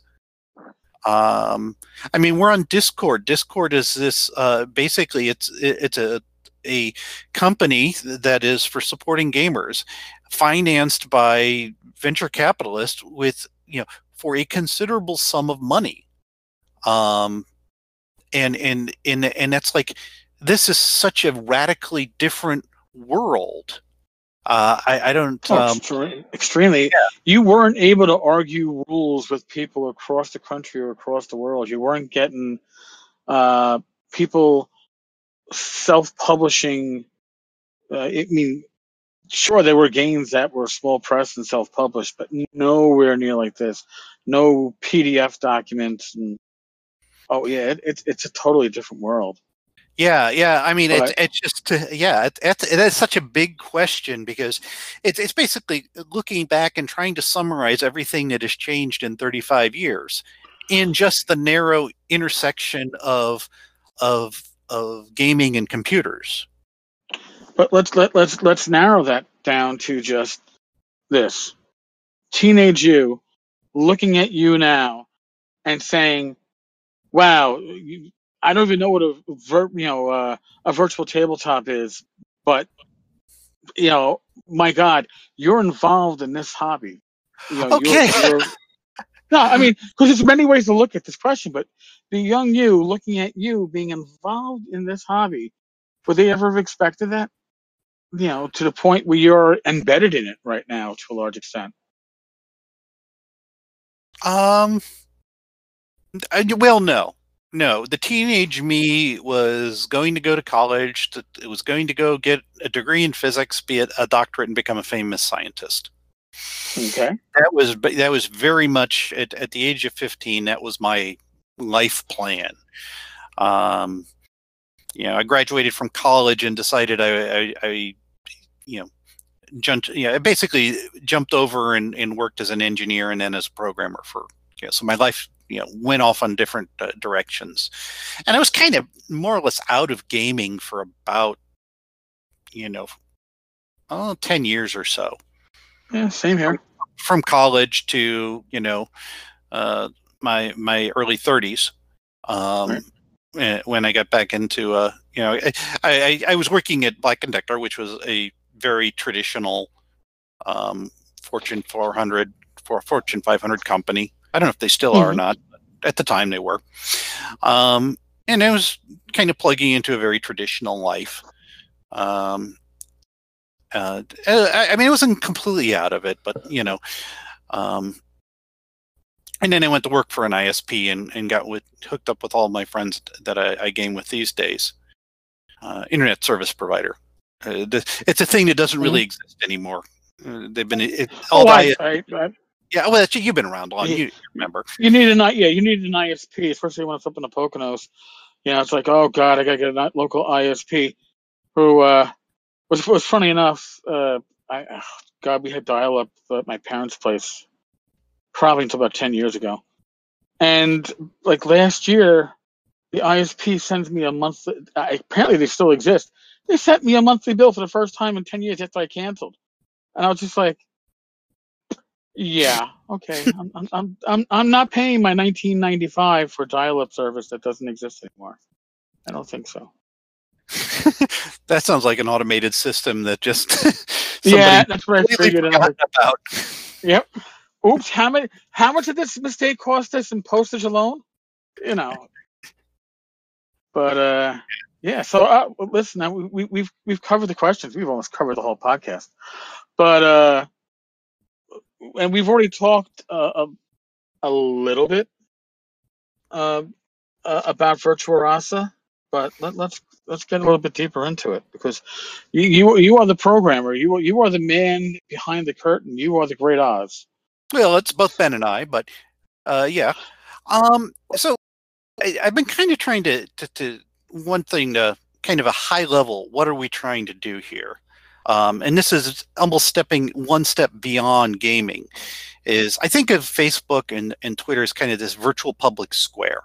I mean, we're on Discord. Discord is this basically it's a company that is for supporting gamers, financed by venture capitalists with for a considerable sum of money. And that's like, this is such a radically different world. I don't. Extremely. Yeah. You weren't able to argue rules with people across the country or across the world. You weren't getting people self-publishing. I mean, sure, there were games that were small press and self-published, but nowhere near like this. No PDF documents, and oh yeah, it's a totally different world. Yeah. I mean, But it's just it's such a big question, because it's basically looking back and trying to summarize everything that has changed in 35 years in just the narrow intersection of gaming and computers. but let's narrow that down to just this: teenage you looking at you now and saying, "Wow, I don't even know what a virtual tabletop is, but my God, you're involved in this hobby. Okay. You're no, I mean, because there's many ways to look at this question, but the young you looking at you being involved in this hobby, would they ever have expected that? To the point where you're embedded in it right now to a large extent. um well, no, the teenage me was going to go to college. It was going to go get a degree in physics, be a doctorate, and become a famous scientist. Okay. That was very much at the age of 15. That was my life plan. Um, I graduated from college and decided I basically jumped over and worked as an engineer and then as a programmer for so my life went off on different directions. And I was kind of more or less out of gaming for about 10 years or so. Yeah, same here. From college to my early 30s. Right. When I got back into I was working at Black & Decker, which was a very traditional Fortune 400 Fortune 500 company. I don't know if they still are or not, but at the time they were. And I was kind of plugging into a very traditional life. I mean, I wasn't completely out of it, but and then I went to work for an ISP and got hooked up with all my friends that I game with these days. Internet service provider. It's a thing that doesn't really exist anymore. They've been yeah. Well, you've been around long. You remember? You need an ISP, especially when it's up in the Poconos. It's like, oh god, I gotta get a local ISP. Who was funny enough. We had dial up at my parents' place probably until about 10 years ago. And like last year, the ISP sends me a monthly, apparently they still exist. They sent me a monthly bill for the first time in 10 years after I canceled. And I was just like, yeah, okay. I'm not paying my $19.95 for dial-up service that doesn't exist anymore. I don't think so. That sounds like an automated system that just yeah, that's what I figured about. Yep. Oops, how much did this mistake cost us in postage alone? But yeah. So listen, now we've covered the questions. We've almost covered the whole podcast. But and we've already talked a little bit about Virtua Rasa, but let's get a little bit deeper into it, because you are the programmer. You are the man behind the curtain. You are the great Oz. Well, it's both Ben and I, but yeah. So I've been kind of trying to one thing to kind of a high level. What are we trying to do here? And this is almost stepping one step beyond gaming. Is I think of Facebook and Twitter as kind of this virtual public square.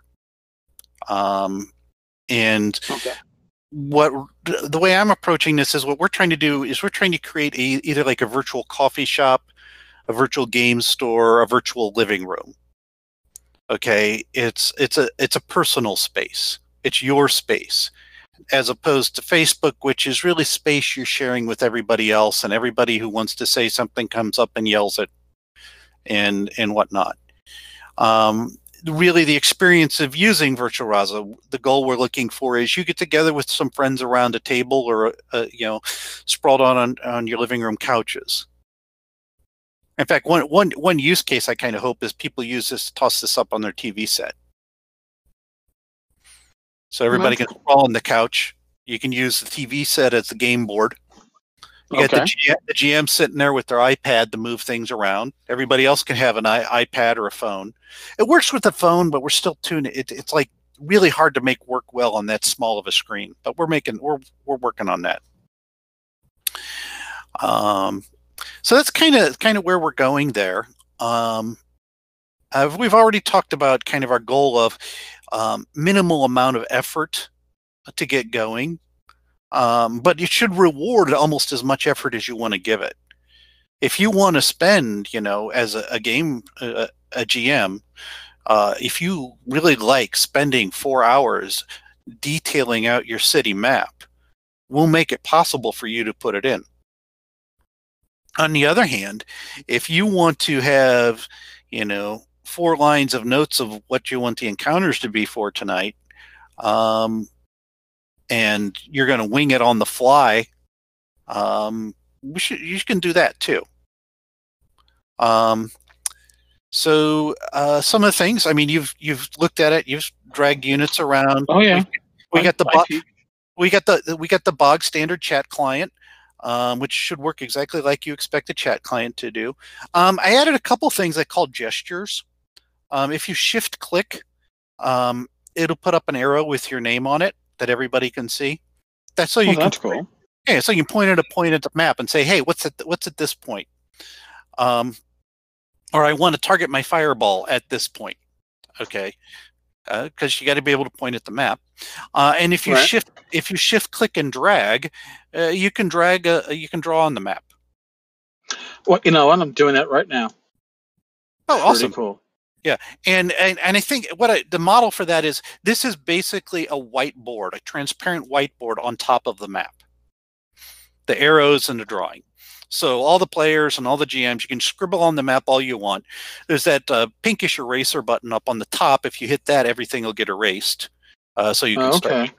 And what the way I'm approaching this is what we're trying to do is we're trying to create either like a virtual coffee shop, a virtual game store, a virtual living room. Okay, it's a personal space. It's your space, as opposed to Facebook, which is really space you're sharing with everybody else, and everybody who wants to say something comes up and yells it, and whatnot. Really, the experience of using Virtua Rasa, the goal we're looking for is you get together with some friends around a table, or sprawled on your living room couches. In fact, one use case I kind of hope is people use this, toss this up on their TV set. So everybody can sprawl on the couch. You can use the TV set as the game board. You got the GM sitting there with their iPad to move things around. Everybody else can have an iPad or a phone. It works with the phone, but we're still tuning it. It's like really hard to make work well on that small of a screen. But we're working on that. So that's kind of where we're going there. We've already talked about kind of our goal of minimal amount of effort to get going, but you should reward almost as much effort as you want to give it. If you want to spend, as a GM, if you really like spending 4 hours detailing out your city map, we'll make it possible for you to put it in. On the other hand, if you want to have, 4 lines of notes of what you want the encounters to be for tonight, and you're going to wing it on the fly, you can do that too. So some of the things, I mean, you've looked at it, you've dragged units around. Oh yeah, we got the bog standard chat client. Which should work exactly like you expect a chat client to do. I added a couple things I call gestures. If you shift click, it'll put up an arrow with your name on it that everybody can see. That's so you can. That's cool. Yeah, so you can point at the map and say, "Hey, what's at this point?" Or I want to target my fireball at this point. Okay, because you got to be able to point at the map. And if you Right. shift, click, and drag, you can you can draw on the map. Well, you know what? I'm doing that right now. Oh, Pretty awesome! cool. Yeah, and I think the model for that is this is basically a whiteboard, a transparent whiteboard on top of the map, the arrows and the drawing. So all the players and all the GMs, you can scribble on the map all you want. There's that pinkish eraser button up on the top. If you hit that, everything will get erased, so you can start. Okay.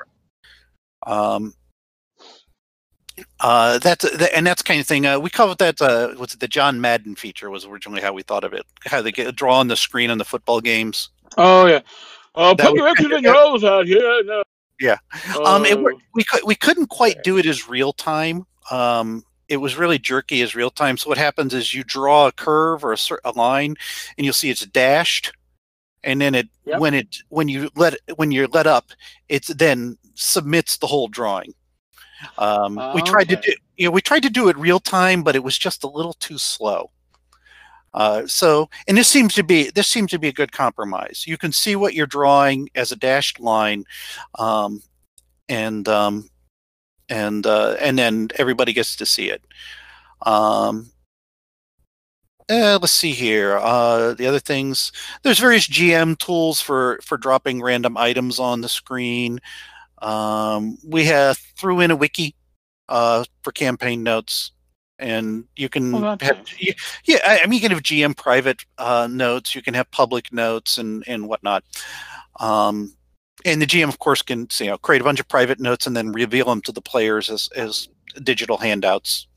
That's kind of thing. We call it that. What's it? The John Madden feature was originally how we thought of it. How they draw on the screen on the football games. Oh yeah. That Put was your X's and your O's out here. No. Yeah. We couldn't quite do it as real time. It was really jerky as real time. So what happens is you draw a curve or a line, and you'll see it's dashed, and then when you're let up, it then submits the whole drawing. We tried to do it real time, but it was just a little too slow. And this seems to be a good compromise. You can see what you're drawing as a dashed line, and then everybody gets to see it. Let's see here. The other things, there's various GM tools for dropping random items on the screen. We threw in a wiki for campaign notes, and you can you can have GM private notes. You can have public notes and whatnot. And the GM, of course, can create a bunch of private notes and then reveal them to the players as digital handouts.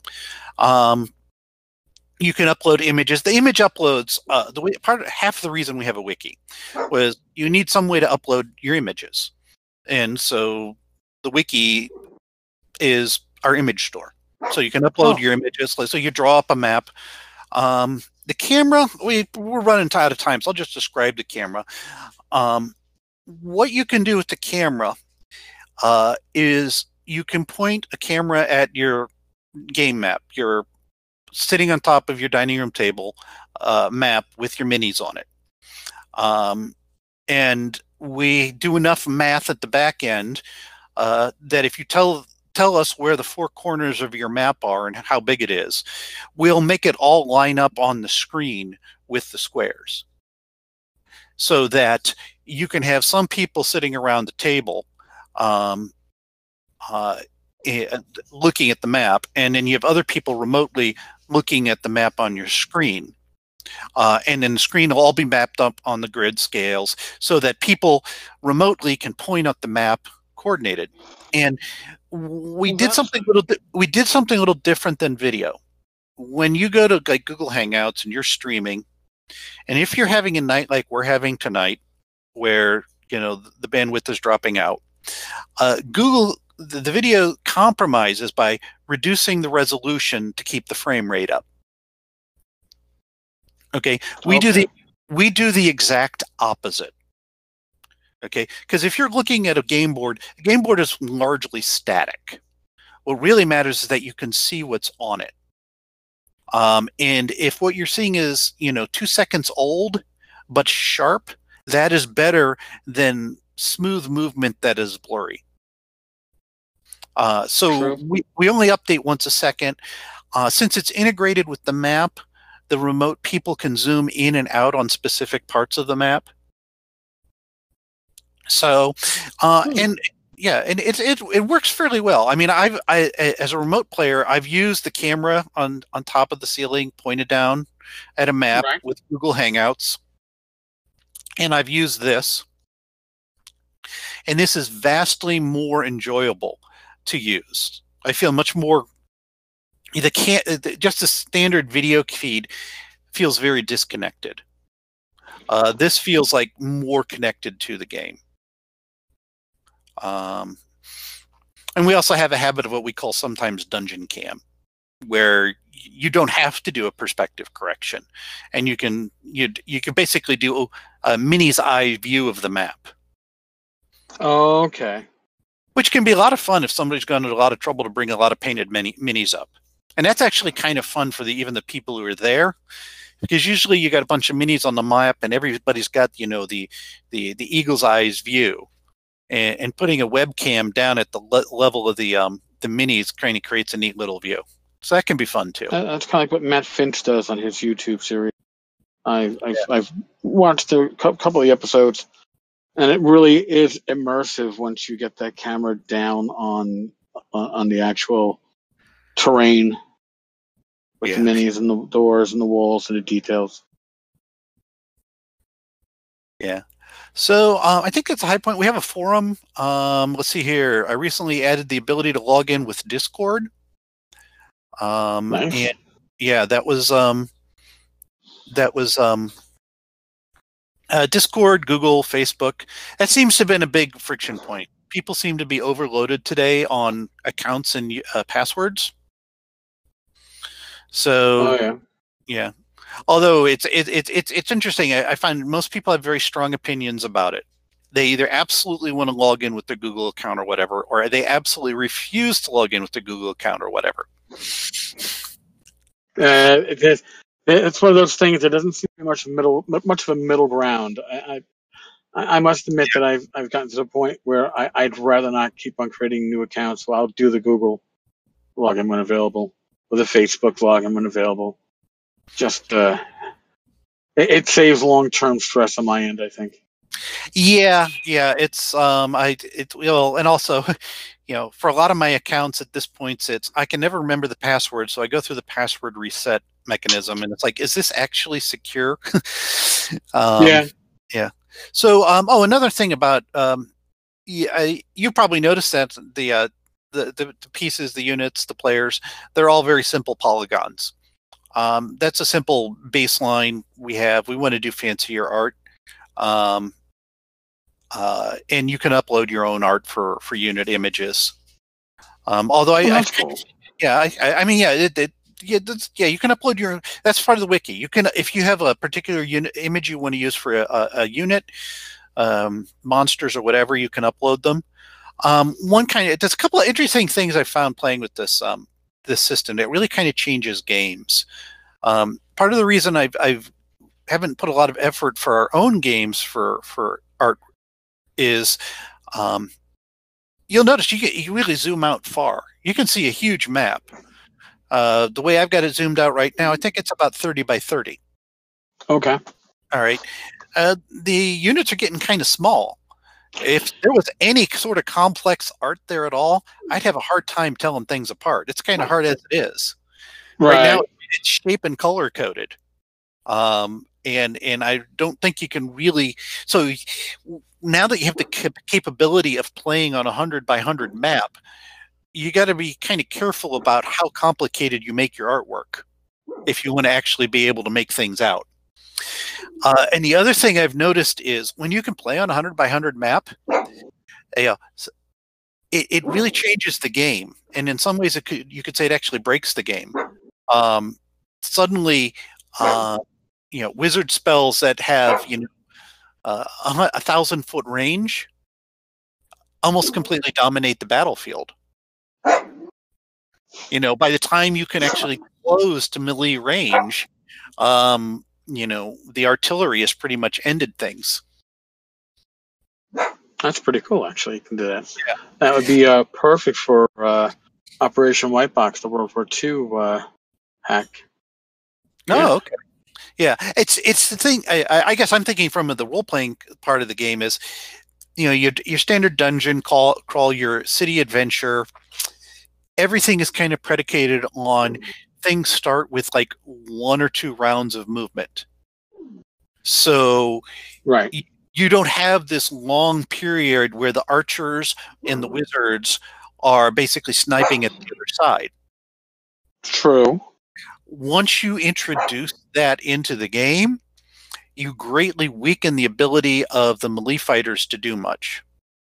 You can upload images. The image uploads, half the reason we have a wiki was you need some way to upload your images. And so the wiki is our image store. So you can upload your images. So you draw up a map. The camera, we're running out of time, so I'll just describe the camera. What you can do with the camera is you can point a camera at your game map. You're sitting on top of your dining room table map with your minis on it. And we do enough math at the back end that if you tell us where the four corners of your map are and how big it is, we'll make it all line up on the screen with the squares, so that you can have some people sitting around the table looking at the map, and then you have other people remotely looking at the map on your screen. And then the screen will all be mapped up on the grid scales so that people remotely can point at the map coordinated. And we did something a little different than video. When you go to like Google Hangouts and you're streaming, and if you're having a night like we're having tonight, where the bandwidth is dropping out, Google the video compromises by reducing the resolution to keep the frame rate up. Okay, we do the exact opposite. Okay, because if you're looking at a game board is largely static. What really matters is that you can see what's on it. And if what you're seeing is 2 seconds old but sharp, that is better than smooth movement that is blurry. So we only update once a second. Since it's integrated with the map, the remote people can zoom in and out on specific parts of the map. So, and it works fairly well. I mean, as a remote player, I've used the camera on top of the ceiling, pointed down at a map with Google Hangouts, and I've used this, and this is vastly more enjoyable to use. I feel much more. Just a standard video feed feels very disconnected. This feels like more connected to the game. And we also have a habit of what we call sometimes dungeon cam, where you don't have to do a perspective correction, and you can basically do a mini's eye view of the map. Oh, okay. Which can be a lot of fun if somebody's gone to a lot of trouble to bring a lot of painted minis up. And that's actually kind of fun for even the people who are there. because usually you got a bunch of minis on the map, and everybody's got the eagle's eyes view, and putting a webcam down at the level of the minis kind of creates a neat little view. So that can be fun too. That's kind of like what Matt Finch does on his YouTube series. I've watched a couple of the episodes, and it really is immersive once you get that camera down on the actual terrain with the minis and the doors and the walls and the details. Yeah. So I think that's a high point. We have a forum. Let's see here. I recently added the ability to log in with Discord. Nice. And yeah, that was Discord, Google, Facebook. That seems to have been a big friction point. People seem to be overloaded today on accounts and passwords. So, yeah. Although it's interesting, I find most people have very strong opinions about it. They either absolutely want to log in with their Google account or whatever, or they absolutely refuse to log in with their Google account or whatever. It's one of those things that doesn't seem to be much of a middle ground. I must admit that I've gotten to the point where I'd rather not keep on creating new accounts. So I'll do the Google login when available, or the Facebook login when available. Just it saves long-term stress on my end, I think. Yeah, it's and also, for a lot of my accounts at this point, I can never remember the password, so I go through the password reset mechanism, and it's like, is this actually secure? Yeah. So, another thing about you probably noticed that the pieces, the units, the players, they're all very simple polygons. That's a simple baseline we have. We want to do fancier art. And you can upload your own art for unit images. Although you can upload your own. That's part of the wiki. You can, if you have a particular unit image you want to use for a unit, monsters or whatever, you can upload them. There's a couple of interesting things I found playing with this system. It really kind of changes games. Part of the reason I haven't put a lot of effort for our own games for art is you'll notice you really zoom out far. You can see a huge map. The way I've got it zoomed out right now, I think it's about 30 by 30. Okay. All right. The units are getting kind of small. If there was any sort of complex art there at all, I'd have a hard time telling things apart. It's kind of hard as it is. Right now, it's shape and color coded. And I don't think you can really. So now that you have the capability of playing on a 100 by 100 map, you got to be kind of careful about how complicated you make your artwork if you want to actually be able to make things out. And the other thing I've noticed is when you can play on a 100 by 100 map, it really changes the game. And in some ways, you could say it actually breaks the game. Suddenly, wizard spells that have 1,000-foot range almost completely dominate the battlefield. By the time you can actually close to melee range, the artillery has pretty much ended things. That's pretty cool, actually. You can do that. Yeah. That would be perfect for Operation White Box, the World War II hack. Oh, okay. Yeah, it's the thing. I guess I'm thinking from the role playing part of the game is, your standard dungeon crawl, your city adventure. Everything is kind of predicated on things start with like 1 or 2 rounds of movement. So you don't have this long period where the archers and the wizards are basically sniping at the other side. True. Once you introduce that into the game, you greatly weaken the ability of the melee fighters to do much.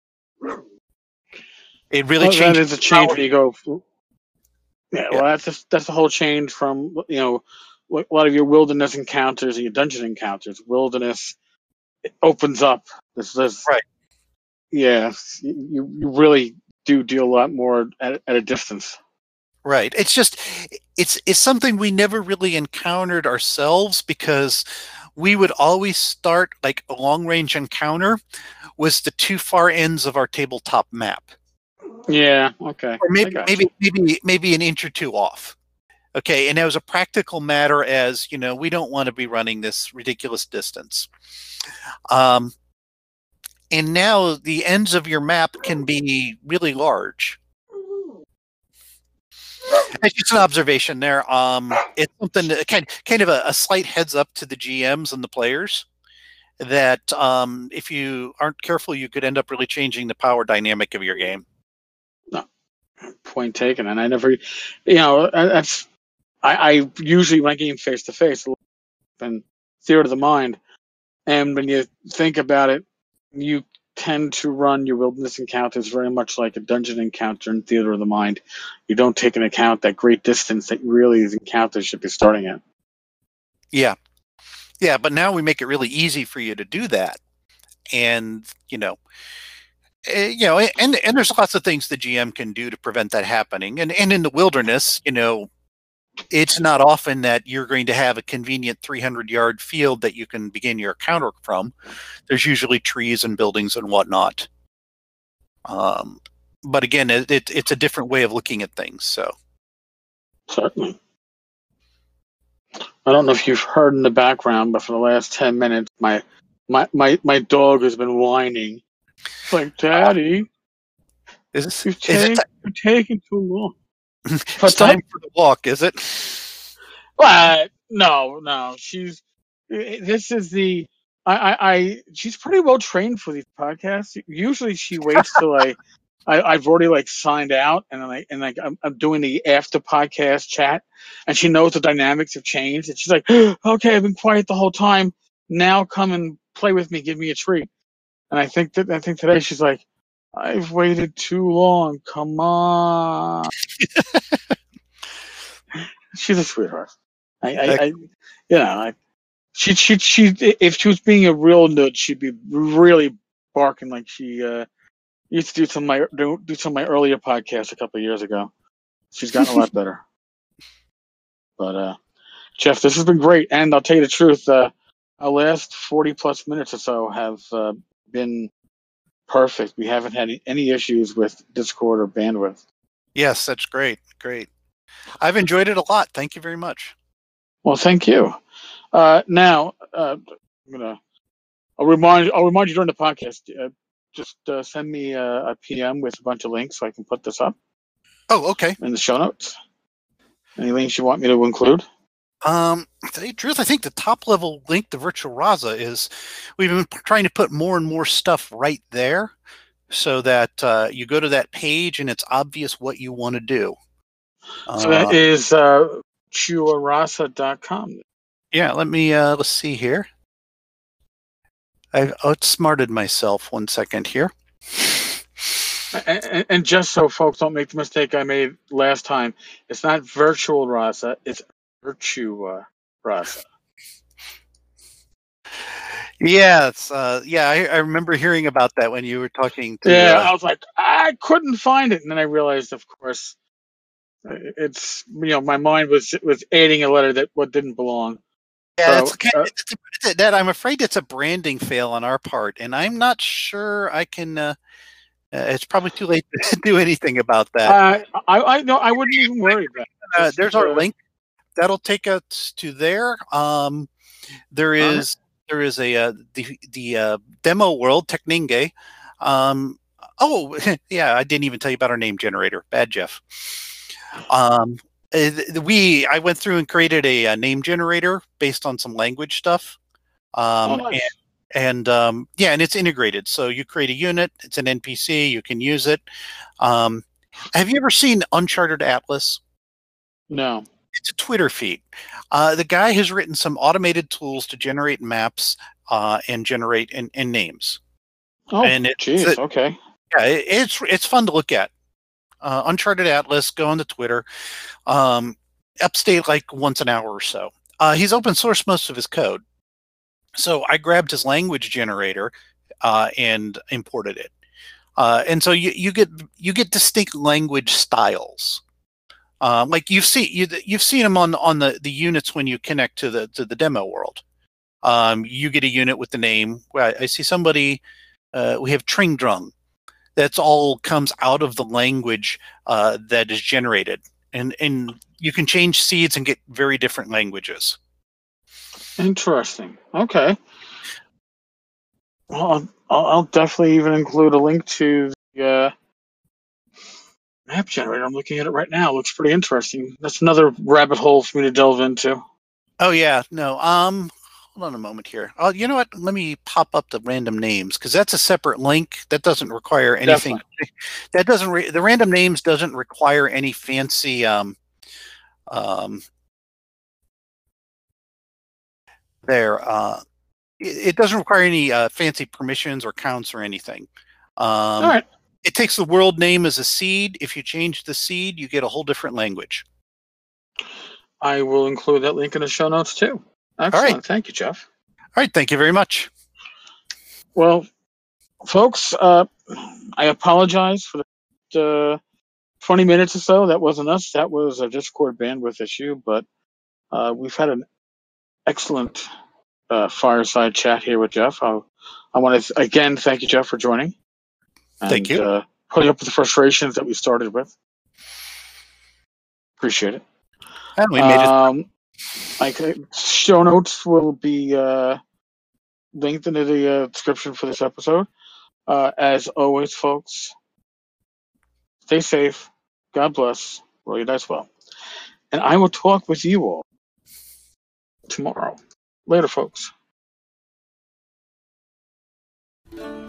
It really changes. That is a change when you go. Yeah, well, that's the whole change from a lot of your wilderness encounters and your dungeon encounters. Wilderness, it opens up. This right. Yeah, you really do deal a lot more at a distance. Right. It's just it's something we never really encountered ourselves because we would always start like a long range encounter was the two far ends of our tabletop map. Yeah. Okay. Or I got you. maybe an inch or two off. Okay, and it was a practical matter as, you know, we don't want to be running this ridiculous distance. Um, and now the ends of your map can be really large. It's just an observation there. It's something that kind of a slight heads up to the GMs and the players that if you aren't careful, you could end up really changing the power dynamic of your game. No, point taken. And I never, that's I usually when I game face to face and theater of the mind. And when you think about it, you tend to run your wilderness encounters very much like a dungeon encounter in theater of the mind. You don't take into account that great distance that really these encounters should be starting at. Yeah. Yeah, but now we make it really easy for you to do that. And, and there's lots of things the GM can do to prevent that happening. And in the wilderness, it's not often that you're going to have a convenient 300-yard field that you can begin your encounter from. There's usually trees and buildings and whatnot. But again, it's a different way of looking at things. So certainly, I don't know if you've heard in the background, but for the last 10 minutes, my dog has been whining. It's like, Daddy, you're taking too long. It's time for the walk, is it? No. She's pretty well trained for these podcasts. Usually she waits till I've already signed out and I'm doing the after podcast chat, and she knows the dynamics have changed, and she's like, okay, I've been quiet the whole time. Now come and play with me, give me a treat. And I think today she's like, I've waited too long. Come on. She's a sweetheart. She if she was being a real nerd, she'd be really barking like she used to do some of my earlier podcasts a couple of years ago. She's gotten a lot better. But Jeff, this has been great, and I'll tell you the truth. Our last 40+ minutes or so have been perfect. We haven't had any issues with Discord or bandwidth. Yes, that's great. Great. I've enjoyed it a lot. Thank you very much. Well, thank you. Now, I'll remind you during the podcast. Just send me a PM with a bunch of links so I can put this up. Oh, okay. In the show notes. Any links you want me to include? To tell you the truth, I think the top level link to Virtual Raza is we've been trying to put more and more stuff right there so that you go to that page and it's obvious what you want to do. So that is chuarasa.com. Yeah, let's see here. I've outsmarted myself 1 second here. And just so folks don't make the mistake I made last time, it's not Virtual Rasa, it's Virtua Rasa. Yeah, I remember hearing about that when you were talking to. Yeah, I was like, I couldn't find it, and then I realized, of course, it's my mind was adding a letter that didn't belong. Yeah, that I'm afraid it's a branding fail on our part, and I'm not sure I can. It's probably too late to do anything about that. I wouldn't even worry about it. There's our link. That'll take us to there. There is the demo world Tekninge. Oh yeah, I didn't even tell you about our name generator. Bad Jeff. I went through and created a name generator based on some language stuff. Nice. And it's integrated. So you create a unit, it's an NPC, you can use it. Have you ever seen Uncharted Atlas? No. It's a Twitter feed. The guy has written some automated tools to generate maps and generate in names. Oh, geez, okay. Yeah, it's fun to look at. Uncharted Atlas, go on to Twitter. Upstate like once an hour or so. He's open sourced most of his code. So I grabbed his language generator and imported it. And so you get distinct language styles. Like you've seen them on the units when you connect to the demo world. You get a unit with the name. Well, I see somebody. We have Tringdrung. That's all comes out of the language that is generated, and you can change seeds and get very different languages. Interesting. Okay. Well, I'll definitely even include a link to the map generator. I'm looking at it right now. It looks pretty interesting. That's another rabbit hole for me to delve into. Oh yeah, no. Hold on a moment here. Oh, you know what? Let me pop up the random names because that's a separate link. That doesn't require anything. Definitely. That doesn't. The random names doesn't require any fancy. There. It doesn't require any fancy permissions or counts or anything. All right. It takes the world name as a seed. If you change the seed, you get a whole different language. I will include that link in the show notes too. Excellent. All right. Thank you, Jeff. All right. Thank you very much. Well, folks, I apologize for the 20 minutes or so. That wasn't us. That was a Discord bandwidth issue, but we've had an excellent fireside chat here with Jeff. I want to again thank you, Jeff, for joining. And, thank you. Putting up with the frustrations that we started with. Appreciate it. And we made it. Show notes will be linked into the description for this episode. As always, folks, stay safe. God bless. Roll your dice well. And I will talk with you all tomorrow. Later, folks.